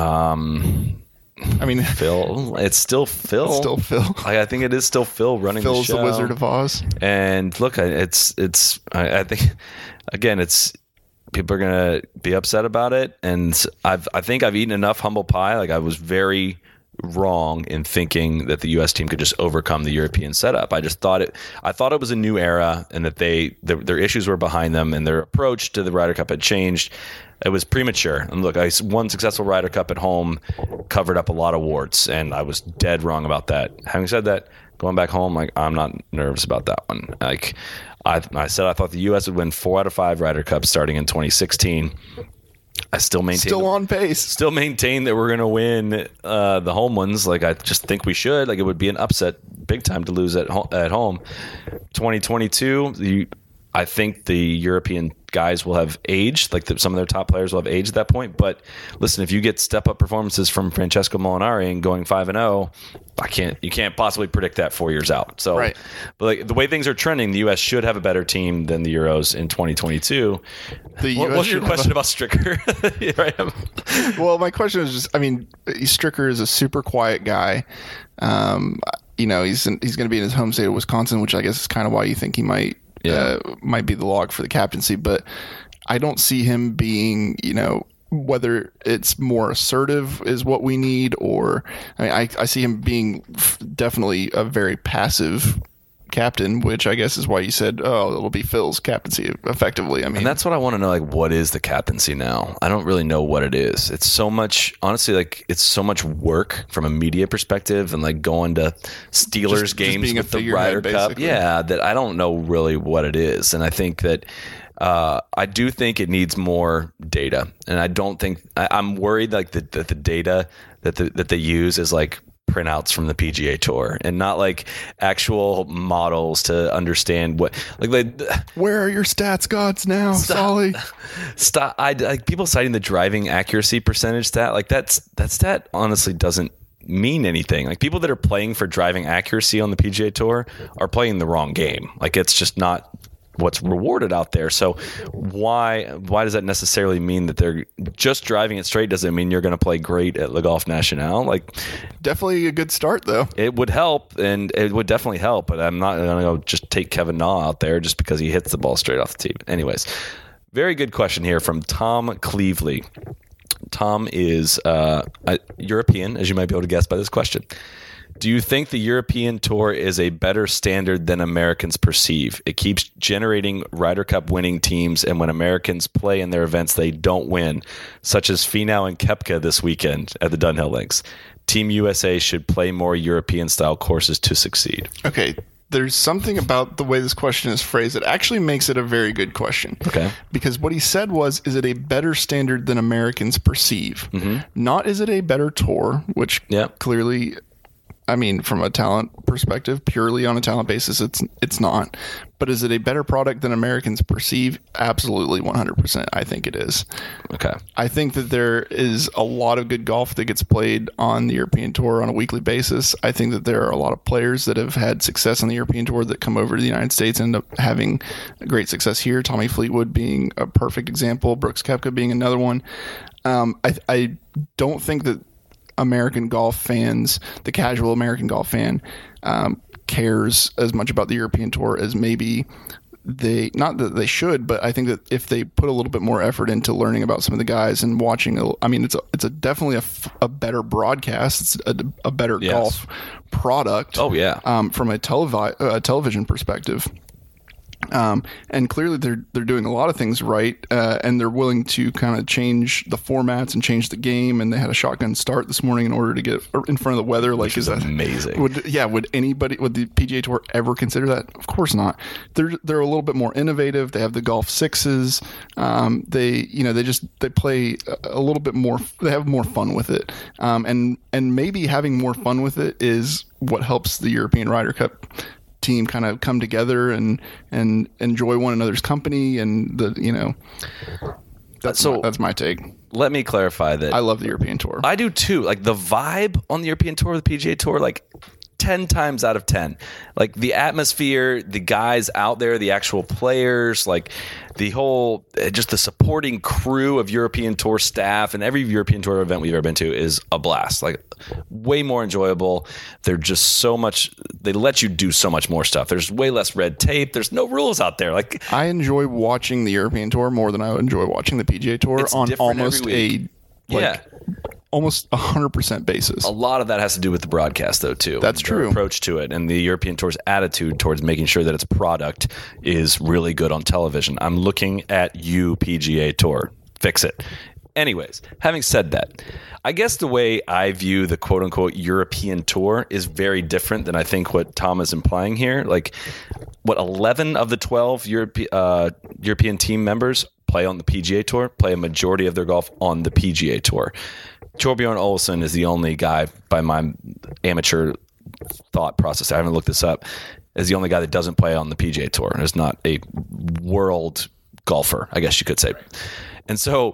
Um, I mean, Phil, it's still Phil. still Phil. I, I think it is still Phil running Phil's the the, show. Wizard of Oz. And look, I- it's it's. I, I think again, it's people are gonna be upset about it, and I've I think I've eaten enough humble pie. Like I was very wrong in thinking that the U S team could just overcome the European setup. I just thought it. I thought it was a new era, and that they their, their issues were behind them, and their approach to the Ryder Cup had changed. It was premature. And look, I one successful Ryder Cup at home covered up a lot of warts, and I was dead wrong about that. Having said that, going back home, like I'm not nervous about that one. Like I, I said, I thought the U S would win four out of five Ryder Cups starting in twenty sixteen. I still maintain Still on pace. still maintain that we're going to win uh, the home ones. Like I just think we should. Like it would be an upset, big time to lose at ho- at home. twenty twenty-two, the, I think the European guys will have aged. Like the, some of their top players will have aged at that point. But listen, if you get step up performances from Francesco Molinari and going five and zero, I can't. You can't possibly predict that four years out. So, Right. but like the way things are trending, the U S should have a better team than the Euros in twenty twenty-two. The What U S was your should have question a- about Stricker? Yeah, right. Well, my question is just, I mean, Stricker is a super quiet guy. Um, you know, he's in, he's going to be in his home state of Wisconsin, which I guess is kind of why you think he might Yeah. uh, might be the log for the captaincy. But I don't see him being, you know, whether it's more assertive is what we need, or I mean, I, I see him being f- definitely a very passive captain, which I guess is why you said, oh, it'll be Phil's captaincy effectively. I mean, And that's what I want to know. Like, what is the captaincy now? I don't really know what it is. It's so much, honestly, like it's so much work from a media perspective, and like going to Steelers Just- just games being a with the figurehead, Ryder Cup. basically. Yeah, that I don't know really what it is. And I think that uh, I do think it needs more data. And I don't think I, I'm worried like that, that the data that the, that they use is like printouts from the P G A Tour and not like actual models to understand what like they, where are your stats gods now, Solly? Stop. I like people citing the driving accuracy percentage stat. Like that's that stat honestly doesn't mean anything. Like people that are playing for driving accuracy on the P G A Tour are playing the wrong game. Like it's just not what's rewarded out there. So why why does that necessarily mean that they're just driving it straight? Doesn't mean you're going to play great at Le Golf National. Like definitely a good start though. It would help, and it would definitely help. But I'm not going to go just take Kevin Na out there just because he hits the ball straight off the tee. Anyways, very good question here from Tom Cleveley. Tom is uh, a European, as you might be able to guess by this question. Do you think the European Tour is a better standard than Americans perceive? It keeps generating Ryder Cup winning teams, and when Americans play in their events, they don't win, such as Finau and Koepka this weekend at the Dunhill Links. Team U S A should play more European-style courses to succeed. Okay, there's something about the way this question is phrased that actually makes it a very good question. Okay. Because what he said was, is it a better standard than Americans perceive? Mm-hmm. Not is it a better tour, which yep. clearly, I mean, from a talent perspective, purely on a talent basis, it's it's not. But is it a better product than Americans perceive? Absolutely, one hundred percent. I think it is. Okay. I think that there is a lot of good golf that gets played on the European Tour on a weekly basis. I think that there are a lot of players that have had success on the European Tour that come over to the United States and end up having great success here. Tommy Fleetwood being a perfect example. Brooks Koepka being another one. Um, I, I don't think that American golf fans, the casual American golf fan, um, cares as much about the European Tour as maybe they, not that they should, but I think that if they put a little bit more effort into learning about some of the guys and watching, a, I mean, it's a, it's a definitely a, a better broadcast. It's a, a better yes. golf product. Oh yeah. Um, from a televi- uh, television perspective. Um, and clearly they're they're doing a lot of things right, uh, and they're willing to kind of change the formats and change the game. And they had a shotgun start this morning in order to get in front of the weather. Like, Which is, is that amazing? Would yeah? Would anybody? Would the P G A Tour ever consider that? Of course not. They're they're a little bit more innovative. They have the golf sixes. Um, they you know they just they play a little bit more. They have more fun with it. Um, and and maybe having more fun with it is what helps the European Ryder Cup team kind of come together and and enjoy one another's company, and the you know that's so my, that's my take. Let me clarify that I love the European Tour. I do too. Like the vibe on the European Tour, the P G A Tour, like ten times out of ten. Like the atmosphere, the guys out there, the actual players, like the whole, just the supporting crew of European Tour staff, and every European Tour event we've ever been to is a blast. Like way more enjoyable. They're just so much, they let you do so much more stuff. There's way less red tape. There's no rules out there. Like I enjoy watching the European Tour more than I enjoy watching the P G A Tour on almost a like, yeah. almost a hundred percent basis. A lot of that has to do with the broadcast, though, too. That's Their true. Approach to it, and the European Tour's attitude towards making sure that its product is really good on television. I'm looking at you, P G A Tour. Fix it. Anyways, having said that, I guess the way I view the quote-unquote European Tour is very different than I think what Tom is implying here. Like, what, eleven of the twelve Europe, uh, European team members play on the P G A Tour, play a majority of their golf on the P G A Tour. Torbjorn Olesen is the only guy, by my amateur thought process, I haven't looked this up, is the only guy that doesn't play on the P G A Tour. Is not a world golfer, I guess you could say. And so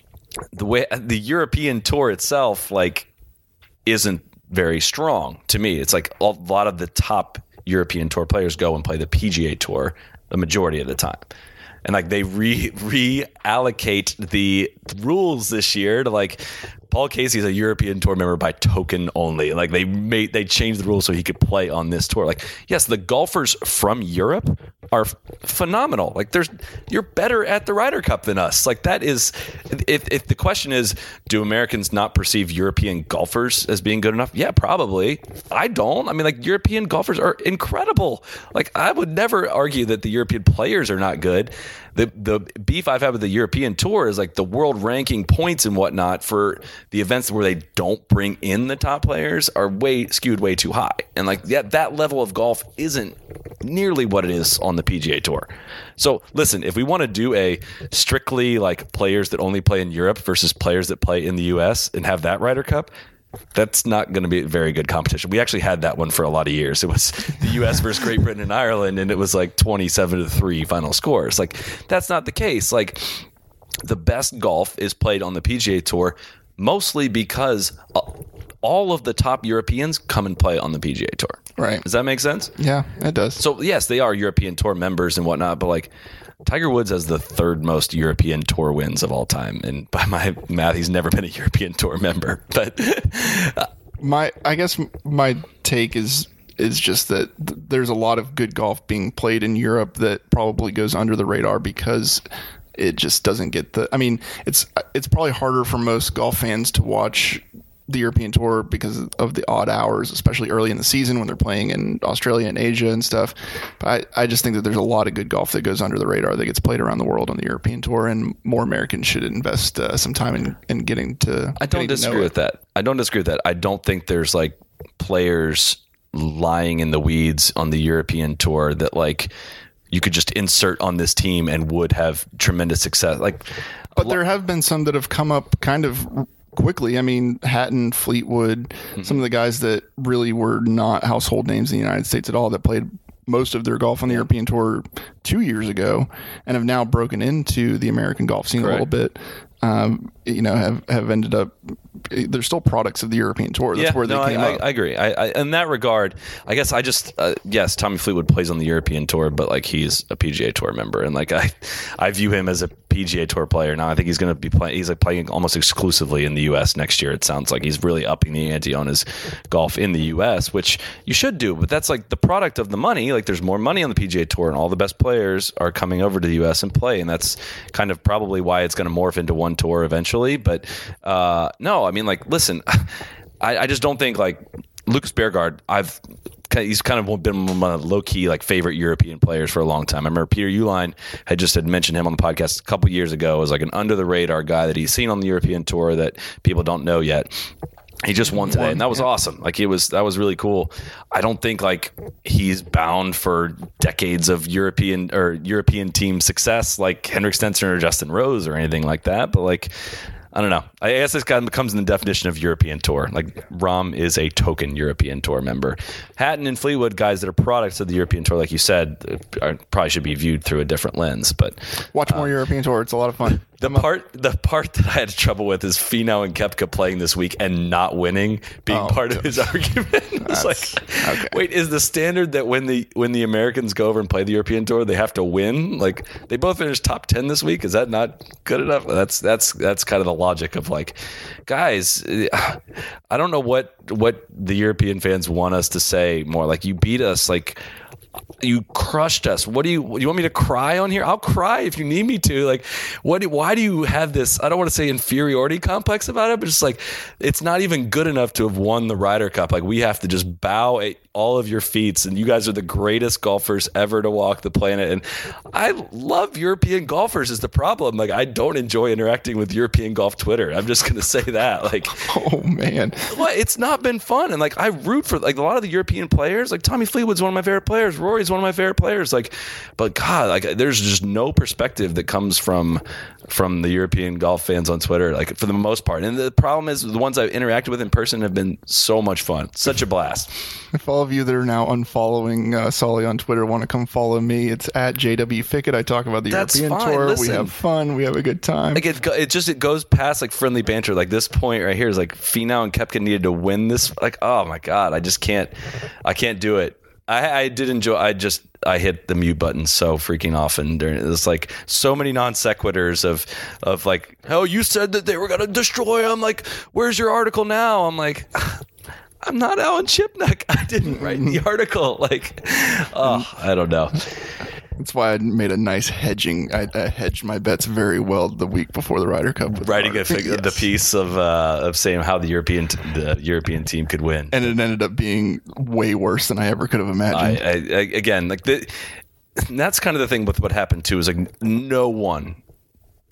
the way the European Tour itself, like, isn't very strong to me. It's like a lot of the top European Tour players go and play the P G A Tour the majority of the time. And like they re reallocate the rules this year to, like, Paul Casey is a European Tour member by token only. Like they made they changed the rules so he could play on this tour. Like, yes, the golfers from Europe are f- phenomenal. Like there's you're better at the Ryder Cup than us. Like that is if if the question is, do Americans not perceive European golfers as being good enough? Yeah, probably. I don't. I mean, like European golfers are incredible. Like I would never argue that the European players are not good. The the beef I've had with the European Tour is like the world ranking points and whatnot for the events where they don't bring in the top players are way skewed way too high. And like yeah, that level of golf isn't nearly what it is on the P G A Tour. So listen, if we want to do a strictly like players that only play in Europe versus players that play in the U S and have that Ryder Cup, that's not going to be a very good competition. We actually had that one for a lot of years. It was the U S versus Great Britain and Ireland, and it was like twenty-seven to three final scores. Like, that's not the case. Like, the best golf is played on the P G A Tour, mostly because all of the top Europeans come and play on the P G A Tour. Right. Does that make sense? Yeah, it does. So, yes, they are European Tour members and whatnot, but like, Tiger Woods has the third most European Tour wins of all time, and by my math, he's never been a European Tour member. But uh, my, I guess my take is is just that th- there's a lot of good golf being played in Europe that probably goes under the radar because it just doesn't get the. I mean, it's it's probably harder for most golf fans to watch the European Tour because of the odd hours, especially early in the season when they're playing in Australia and Asia and stuff. But I, I just think that there's a lot of good golf that goes under the radar that gets played around the world on the European Tour, and more Americans should invest uh, some time in, in getting to. I don't disagree with that. I don't disagree with that. I don't think there's like players lying in the weeds on the European Tour that like you could just insert on this team and would have tremendous success. Like, but there have been some that have come up kind of quickly. I mean, Hatton, Fleetwood, mm-hmm. some of the guys that really were not household names in the United States at all that played most of their golf on the European Tour two years ago and have now broken into the American golf scene Correct. a little bit. Um, you know, have, have ended up, they're still products of the European Tour. That's yeah, where they no, came I, up. I, I agree. I, I, in that regard, I guess I just, uh, yes, Tommy Fleetwood plays on the European Tour, but like he's a P G A Tour member. And like I, I view him as a P G A Tour player now. I think he's going to be playing, he's like playing almost exclusively in the U S next year. It sounds like he's really upping the ante on his golf in the U S, which you should do, but that's like the product of the money. Like there's more money on the P G A Tour and all the best players are coming over to the U S and play. And that's kind of probably why it's going to morph into one tour eventually. But uh, no, I mean, like, listen, I, I just don't think like Lucas Bjerregaard, I've he's kind of been one of my low-key like favorite European players for a long time. I remember Peter Uihlein had just had mentioned him on the podcast a couple years ago as like an under-the-radar guy that he's seen on the European Tour that people don't know yet. He just won today, and that was awesome. Like it was, that was really cool. I don't think like he's bound for decades of European or European team success like Henrik Stenson or Justin Rose or anything like that. But like, I don't know. I guess this kind of comes in the definition of European Tour. Like Rahm is a token European Tour member. Hatton and Fleetwood, guys that are products of the European Tour, like you said, are, probably should be viewed through a different lens. But watch more uh, European Tour. It's a lot of fun. The part, the part that I had trouble with is Finau and Koepka playing this week and not winning being oh, part of his argument. It's like, okay. Wait, is the standard that when the when the Americans go over and play the European Tour, they have to win? Like they both finished top ten this week. Is that not good enough? That's that's that's kind of the logic of like, guys, I don't know what what the European fans want us to say more. Like you beat us, like. You crushed us. What do you you want me to cry on here? I'll cry if you need me to. Like, what? Do, why do you have this? I don't want to say inferiority complex about it, but just like it's not even good enough to have won the Ryder Cup. Like we have to just bow at all of your feats, and you guys are the greatest golfers ever to walk the planet. And I love European golfers. Is the problem? Like I don't enjoy interacting with European golf Twitter. I'm just gonna say that. Like, oh man, well, it's not been fun. And like I root for like a lot of the European players. Like Tommy Fleetwood's one of my favorite players. Rory's one of my favorite players. Like, but God, like there's just no perspective that comes from from the European golf fans on Twitter, like for the most part. And the problem is the ones I've interacted with in person have been so much fun, such a blast. If all of you that are now unfollowing uh, Sully on Twitter want to come follow me, it's at J W Fickett. I talk about the That's European fine. Tour. Listen, we have fun. We have a good time. Like it, it just it goes past like friendly banter. Like this point right here is like Finau and Koepka needed to win this. Like oh my God, I just can't. I can't do it. I, I did enjoy. I just I hit the mute button so freaking often. During it's like so many non sequiturs of of like, oh, you said that they were gonna destroy. I'm like, where's your article now? I'm like, I'm not Alan Shipnuck. I didn't write the article. Like, oh, I don't know. That's why I made a nice hedging. I, I hedged my bets very well the week before the Ryder Cup. Writing a fig- yes. the piece of uh, of saying how the European t- the European team could win, and it ended up being way worse than I ever could have imagined. I, I, I, again, like the, that's kind of the thing with what happened too. Is like no one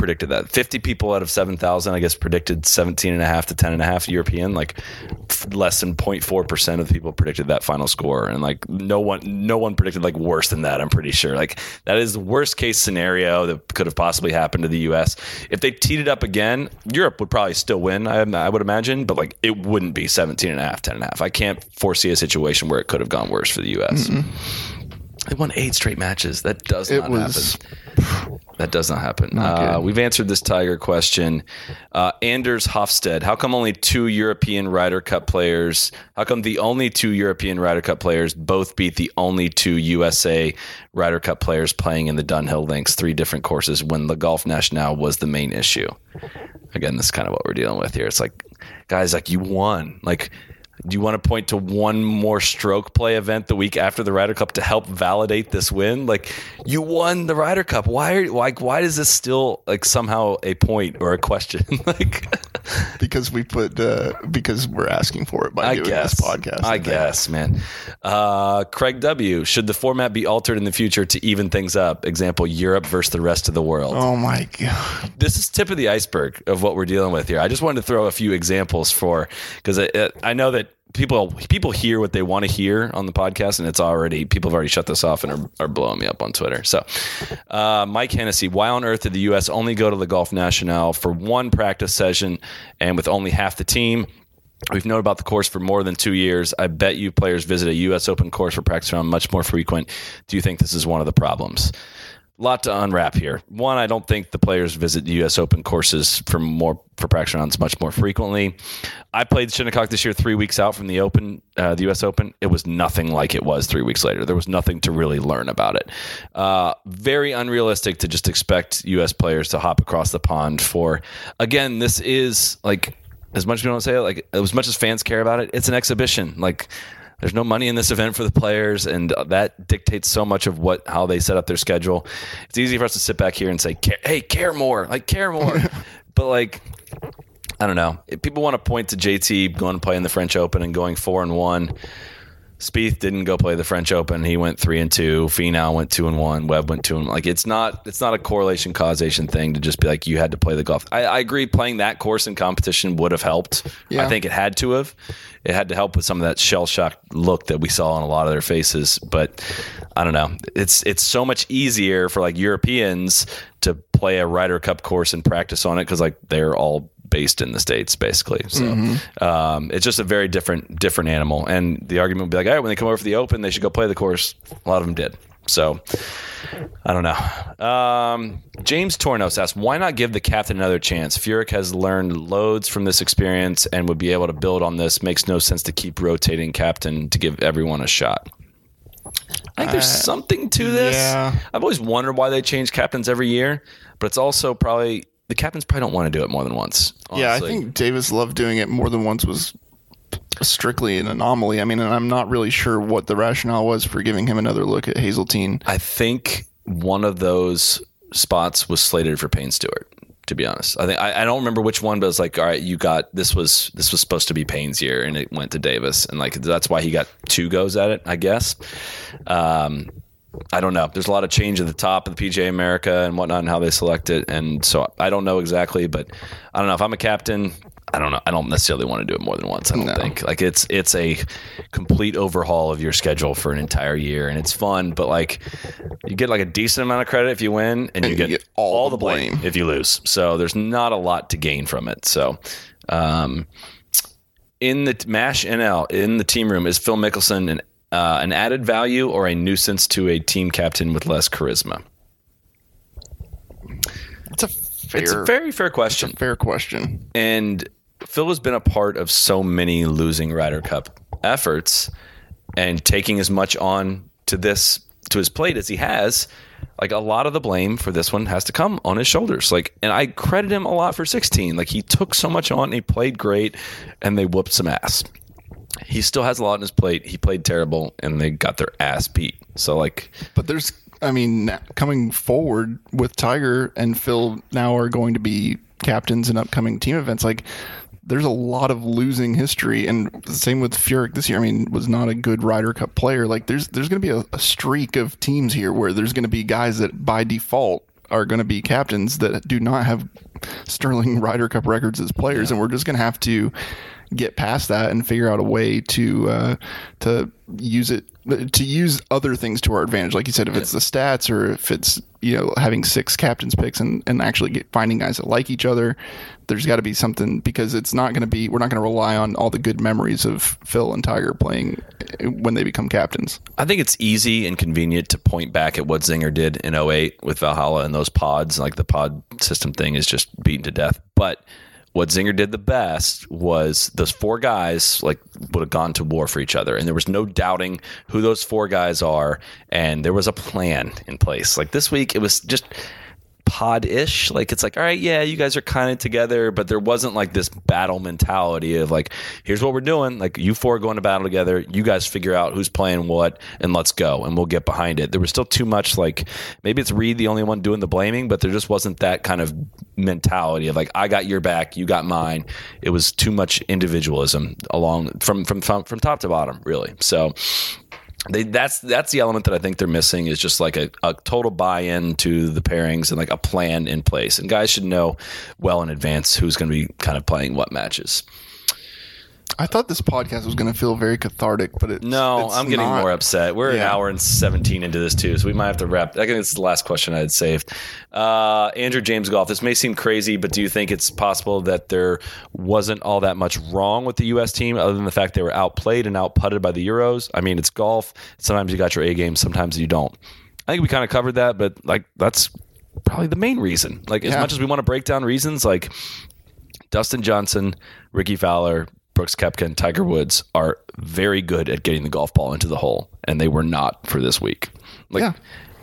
predicted that? fifty people out of seven thousand, I guess, predicted seventeen and a half to ten and a half European. Like less than zero point four percent of the people predicted that final score. And like no one, no one predicted like worse than that. I'm pretty sure like that is the worst case scenario that could have possibly happened to the U S. If they teed it up again, Europe would probably still win. I, I would imagine, but like it wouldn't be seventeen and a half, ten and a half. I can't foresee a situation where it could have gone worse for the U S. Mm-mm. They won eight straight matches. That does not it was, happen. That does not happen. Not uh, we've answered this Tiger question. Uh, Anders Hofstede, how come only two European Ryder Cup players, how come the only two European Ryder Cup players both beat the only two U S A Ryder Cup players playing in the Dunhill Links, three different courses, when the Golf National was the main issue? Again, this is kind of what we're dealing with here. It's like, guys, like you won. Like, do you want to point to one more stroke play event the week after the Ryder Cup to help validate this win? Like, you won the Ryder Cup. Why are like why is this still like somehow a point or a question? Like, because we put uh, because we're asking for it by I doing guess, this podcast. I, I guess, man. Uh, Craig W. Should the format be altered in the future to even things up? Example: Europe versus the rest of the world. Oh my god! This is tip of the iceberg of what we're dealing with here. I just wanted to throw a few examples for because I, I know that. People people hear what they want to hear on the podcast, and it's already people have already shut this off and are, are blowing me up on Twitter. So, uh, Mike Hennessy, why on earth did the U S only go to the Golf National for one practice session and with only half the team? We've known about the course for more than two years. I bet you players visit a U S Open course for practice round much more frequent. Do you think this is one of the problems? A lot to unwrap here. One, I don't think the players visit U S Open courses for more for practice rounds much more frequently. I played Shinnecock this year three weeks out from the Open, uh, the U S Open. It was nothing like it was three weeks later. There was nothing to really learn about it. Uh, very unrealistic to just expect U S players to hop across the pond for, again, this is like, as much as we don't say it, like as much as fans care about it, it's an exhibition. Like, there's no money in this event for the players, and that dictates so much of what how they set up their schedule. It's easy for us to sit back here and say, hey, care more, like care more. But like, I don't know. If people want to point to J T going to play in the French Open and going four and one. Spieth didn't go play the French Open. He went three and two. Finau went two and one. Webb went two and one. Like it's not it's not a correlation causation thing to just be like you had to play the golf. I, I agree. Playing that course in competition would have helped. Yeah. I think it had to have. It had to help with some of that shell shocked look that we saw on a lot of their faces. But I don't know. It's it's so much easier for like Europeans to play a Ryder Cup course and practice on it because like they're all based in the States, basically. So mm-hmm. um, it's just a very different different animal. And the argument would be like, all right, when they come over for the Open, they should go play the course. A lot of them did. So I don't know. Um, James Tornos asks, why not give the captain another chance? Furyk has learned loads from this experience and would be able to build on this. Makes no sense to keep rotating captain to give everyone a shot. I think there's uh, something to this. Yeah. I've always wondered why they change captains every year, but it's also probably the captains probably don't want to do it more than once. Honestly. Yeah, I think Davis Love doing it more than once was strictly an anomaly. I mean, and I'm not really sure what the rationale was for giving him another look at Hazeltine. I think one of those spots was slated for Payne Stewart, to be honest. I think I, I don't remember which one, but it's like, all right, you got this was this was supposed to be Payne's year, and it went to Davis, and like that's why he got two goes at it, I guess. Um, I don't know. There's a lot of change at the top of the P G A America and whatnot and how they select it. And so I don't know exactly, but I don't know. If I'm a captain, I don't know. I don't necessarily want to do it more than once. I don't no. think like it's, it's a complete overhaul of your schedule for an entire year, and it's fun, but like you get like a decent amount of credit if you win, and, and you, get you get all, all the blame. blame if you lose. So there's not a lot to gain from it. So, um, in the MASH N L, in the team room, is Phil Mickelson an Uh, an added value or a nuisance to a team captain with less charisma? It's a fair, it's a very fair question. It's a fair question. And Phil has been a part of so many losing Ryder Cup efforts, and taking as much on to this to his plate as he has. Like a lot of the blame for this one has to come on his shoulders. Like, and I credit him a lot for sixteen. Like he took so much on, and he played great, and they whooped some ass. He still has a lot on his plate. He played terrible, and they got their ass beat. So, like, but there's, I mean, coming forward with Tiger and Phil now are going to be captains in upcoming team events. Like, there's a lot of losing history, and the same with Furyk this year. I mean, was not a good Ryder Cup player. Like, there's there's going to be a, a streak of teams here where there's going to be guys that by default are going to be captains that do not have Sterling Ryder Cup records as players, yeah. and we're just going to have to get past that and figure out a way to uh, to use it to use other things to our advantage. Like you said, if it's the stats or if it's, you know, having six captains picks and, and actually get, finding guys that like each other, there's got to be something, because it's not going to be, we're not going to rely on all the good memories of Phil and Tiger playing when they become captains. I think it's easy and convenient to point back at what Zinger did in oh eight with Valhalla and those pods. Like the pod system thing is just beaten to death. But what Zinger did the best was those four guys like would have gone to war for each other, and there was no doubting who those four guys are, and there was a plan in place. Like this week, it was just pod-ish. Like it's like, all right, yeah, you guys are kind of together, but there wasn't like this battle mentality of like, here's what we're doing. Like you four are going to battle together. You guys figure out who's playing what, and let's go, and we'll get behind it. There was still too much like, maybe it's Reed the only one doing the blaming, but there just wasn't that kind of mentality of like, I got your back, you got mine. It was too much individualism along from from from, from top to bottom, really. So They, that's that's the element that I think they're missing, is just like a, a total buy-in to the pairings and like a plan in place. And guys should know well in advance who's going to be kind of playing what matches. I thought this podcast was going to feel very cathartic, but it's no. it's I'm getting not. more upset. We're yeah. an hour and seventeen into this too, so we might have to wrap. I think it's the last question I had saved. Uh, Andrew James Golf. This may seem crazy, but do you think it's possible that there wasn't all that much wrong with the U S team, other than the fact they were outplayed and outputted by the Euros? I mean, it's golf. Sometimes you got your A game, sometimes you don't. I think we kind of covered that, but like that's probably the main reason. Like as yeah. much as we want to break down reasons, like Dustin Johnson, Ricky Fowler, Brooks Koepka, and Tiger Woods are very good at getting the golf ball into the hole, and they were not for this week. Like, yeah.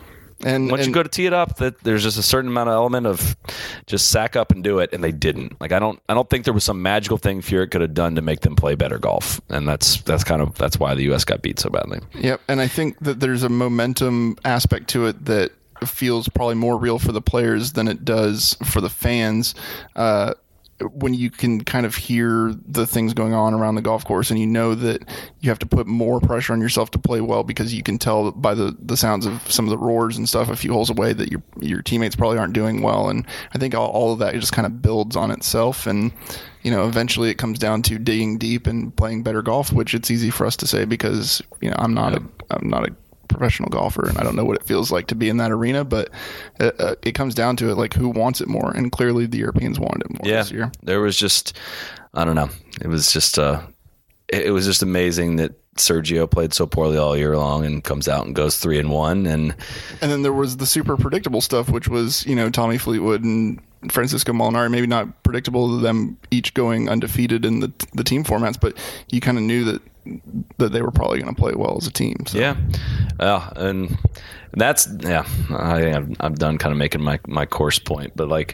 And once and, you go to tee it up, that there's just a certain amount of element of just sack up and do it, and they didn't. Like I don't, I don't think there was some magical thing Furyk could have done to make them play better golf, and that's that's kind of that's why the U S got beat so badly. Yep, and I think that there's a momentum aspect to it that feels probably more real for the players than it does for the fans. Uh, when you can kind of hear the things going on around the golf course, and you know that you have to put more pressure on yourself to play well, because you can tell by the, the sounds of some of the roars and stuff a few holes away that your your teammates probably aren't doing well. And I think all, all of that just kind of builds on itself, and you know, eventually it comes down to digging deep and playing better golf, which it's easy for us to say because, you know, I'm not a I'm not a professional golfer, and I don't know what it feels like to be in that arena, but it, uh, it comes down to it, like who wants it more, and clearly the Europeans wanted it more yeah, this year. There was just, I don't know, it was just uh, it, it was just amazing that Sergio played so poorly all year long and comes out and goes three and one, and and then there was the super predictable stuff, which was, you know, Tommy Fleetwood and Francisco Molinari. Maybe not predictable to them each going undefeated in the the team formats, but you kind of knew that that they were probably going to play well as a team. So. Yeah, uh, and that's yeah. I think I'm, I'm done kind of making my my course point, but like,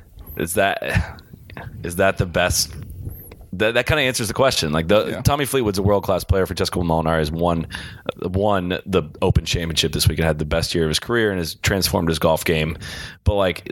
is that is that the best? That, that kind of answers the question. Like the, yeah. Tommy Fleetwood's a world class player. Francesco Molinari has won won the Open Championship this week and had the best year of his career and has transformed his golf game. But like,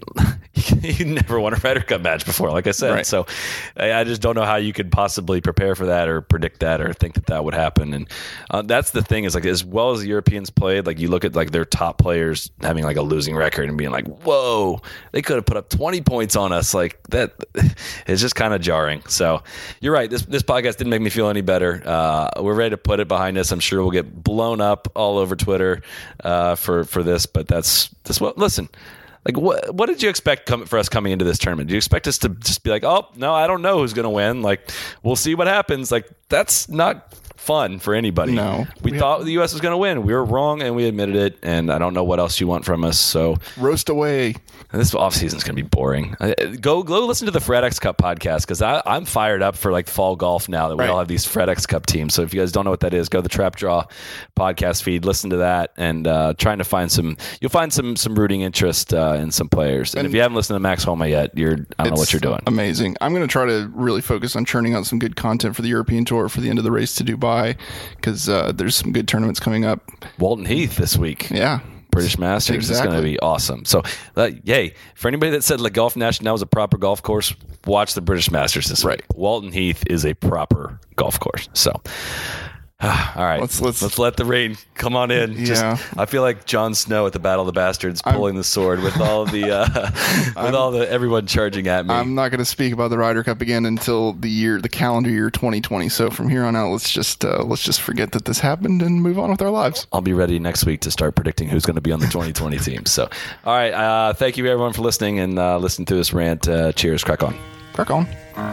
he never won a Ryder Cup match before, like I said. Right. So I just don't know how you could possibly prepare for that or predict that or think that that would happen. And uh, that's the thing, is like, as well as the Europeans played, like you look at like their top players having like a losing record and being like, whoa, they could have put up twenty points on us. Like that, it's just kind of jarring. So you're right. This this podcast didn't make me feel any better. Uh, we're ready to put it behind us. I'm sure we'll get blown up all over Twitter uh, for for this, but that's that's what. Listen, like what what did you expect come, for us coming into this tournament? Do you expect us to just be like, oh no, I don't know who's going to win. Like we'll see what happens. Like that's not fun for anybody. No, we, we thought have- the U S was going to win. We were wrong, and we admitted it. And I don't know what else you want from us. So roast away. And this offseason is going to be boring. Go go listen to the FredEx Cup podcast, because I'm fired up for like fall golf now that we right. all have these FredEx Cup teams. So if you guys don't know what that is, go to the Trap Draw podcast feed, listen to that, and uh, trying to find some. You'll find some some rooting interest uh, in some players. And, and if you haven't listened to Max Homa yet, you're I don't know what you're doing. Amazing. I'm going to try to really focus on churning out some good content for the European Tour for the end of the race to Dubai, because uh, there's some good tournaments coming up. Walton Heath this week. Yeah. British Masters exactly. is going to be awesome. So, uh, yay. For anybody that said like Golf National was a proper golf course, watch the British Masters this right. week. Walton Heath is a proper golf course. So, All right, Let's- let's- let's let the rain come on in. Just, Yeah. I feel like Jon Snow at the Battle of the Bastards, pulling the sword with all the uh, with all the everyone charging at me. I'm not going to speak about the Ryder Cup again until the year, the calendar year twenty twenty. So from here on out, let's just uh, let's just forget that this happened and move on with our lives. I'll be ready next week to start predicting who's going to be on the twenty twenty team. So, all right, uh, thank you everyone for listening and uh, listening to this rant. Uh, cheers, crack on. Crack on.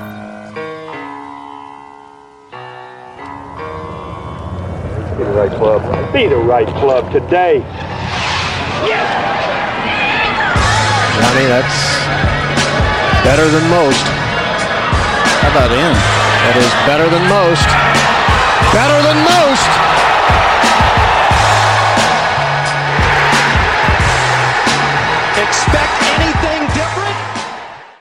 Be the right club. Be the right club today. Johnny, that's better than most. How about in? That is better than most. Better than most!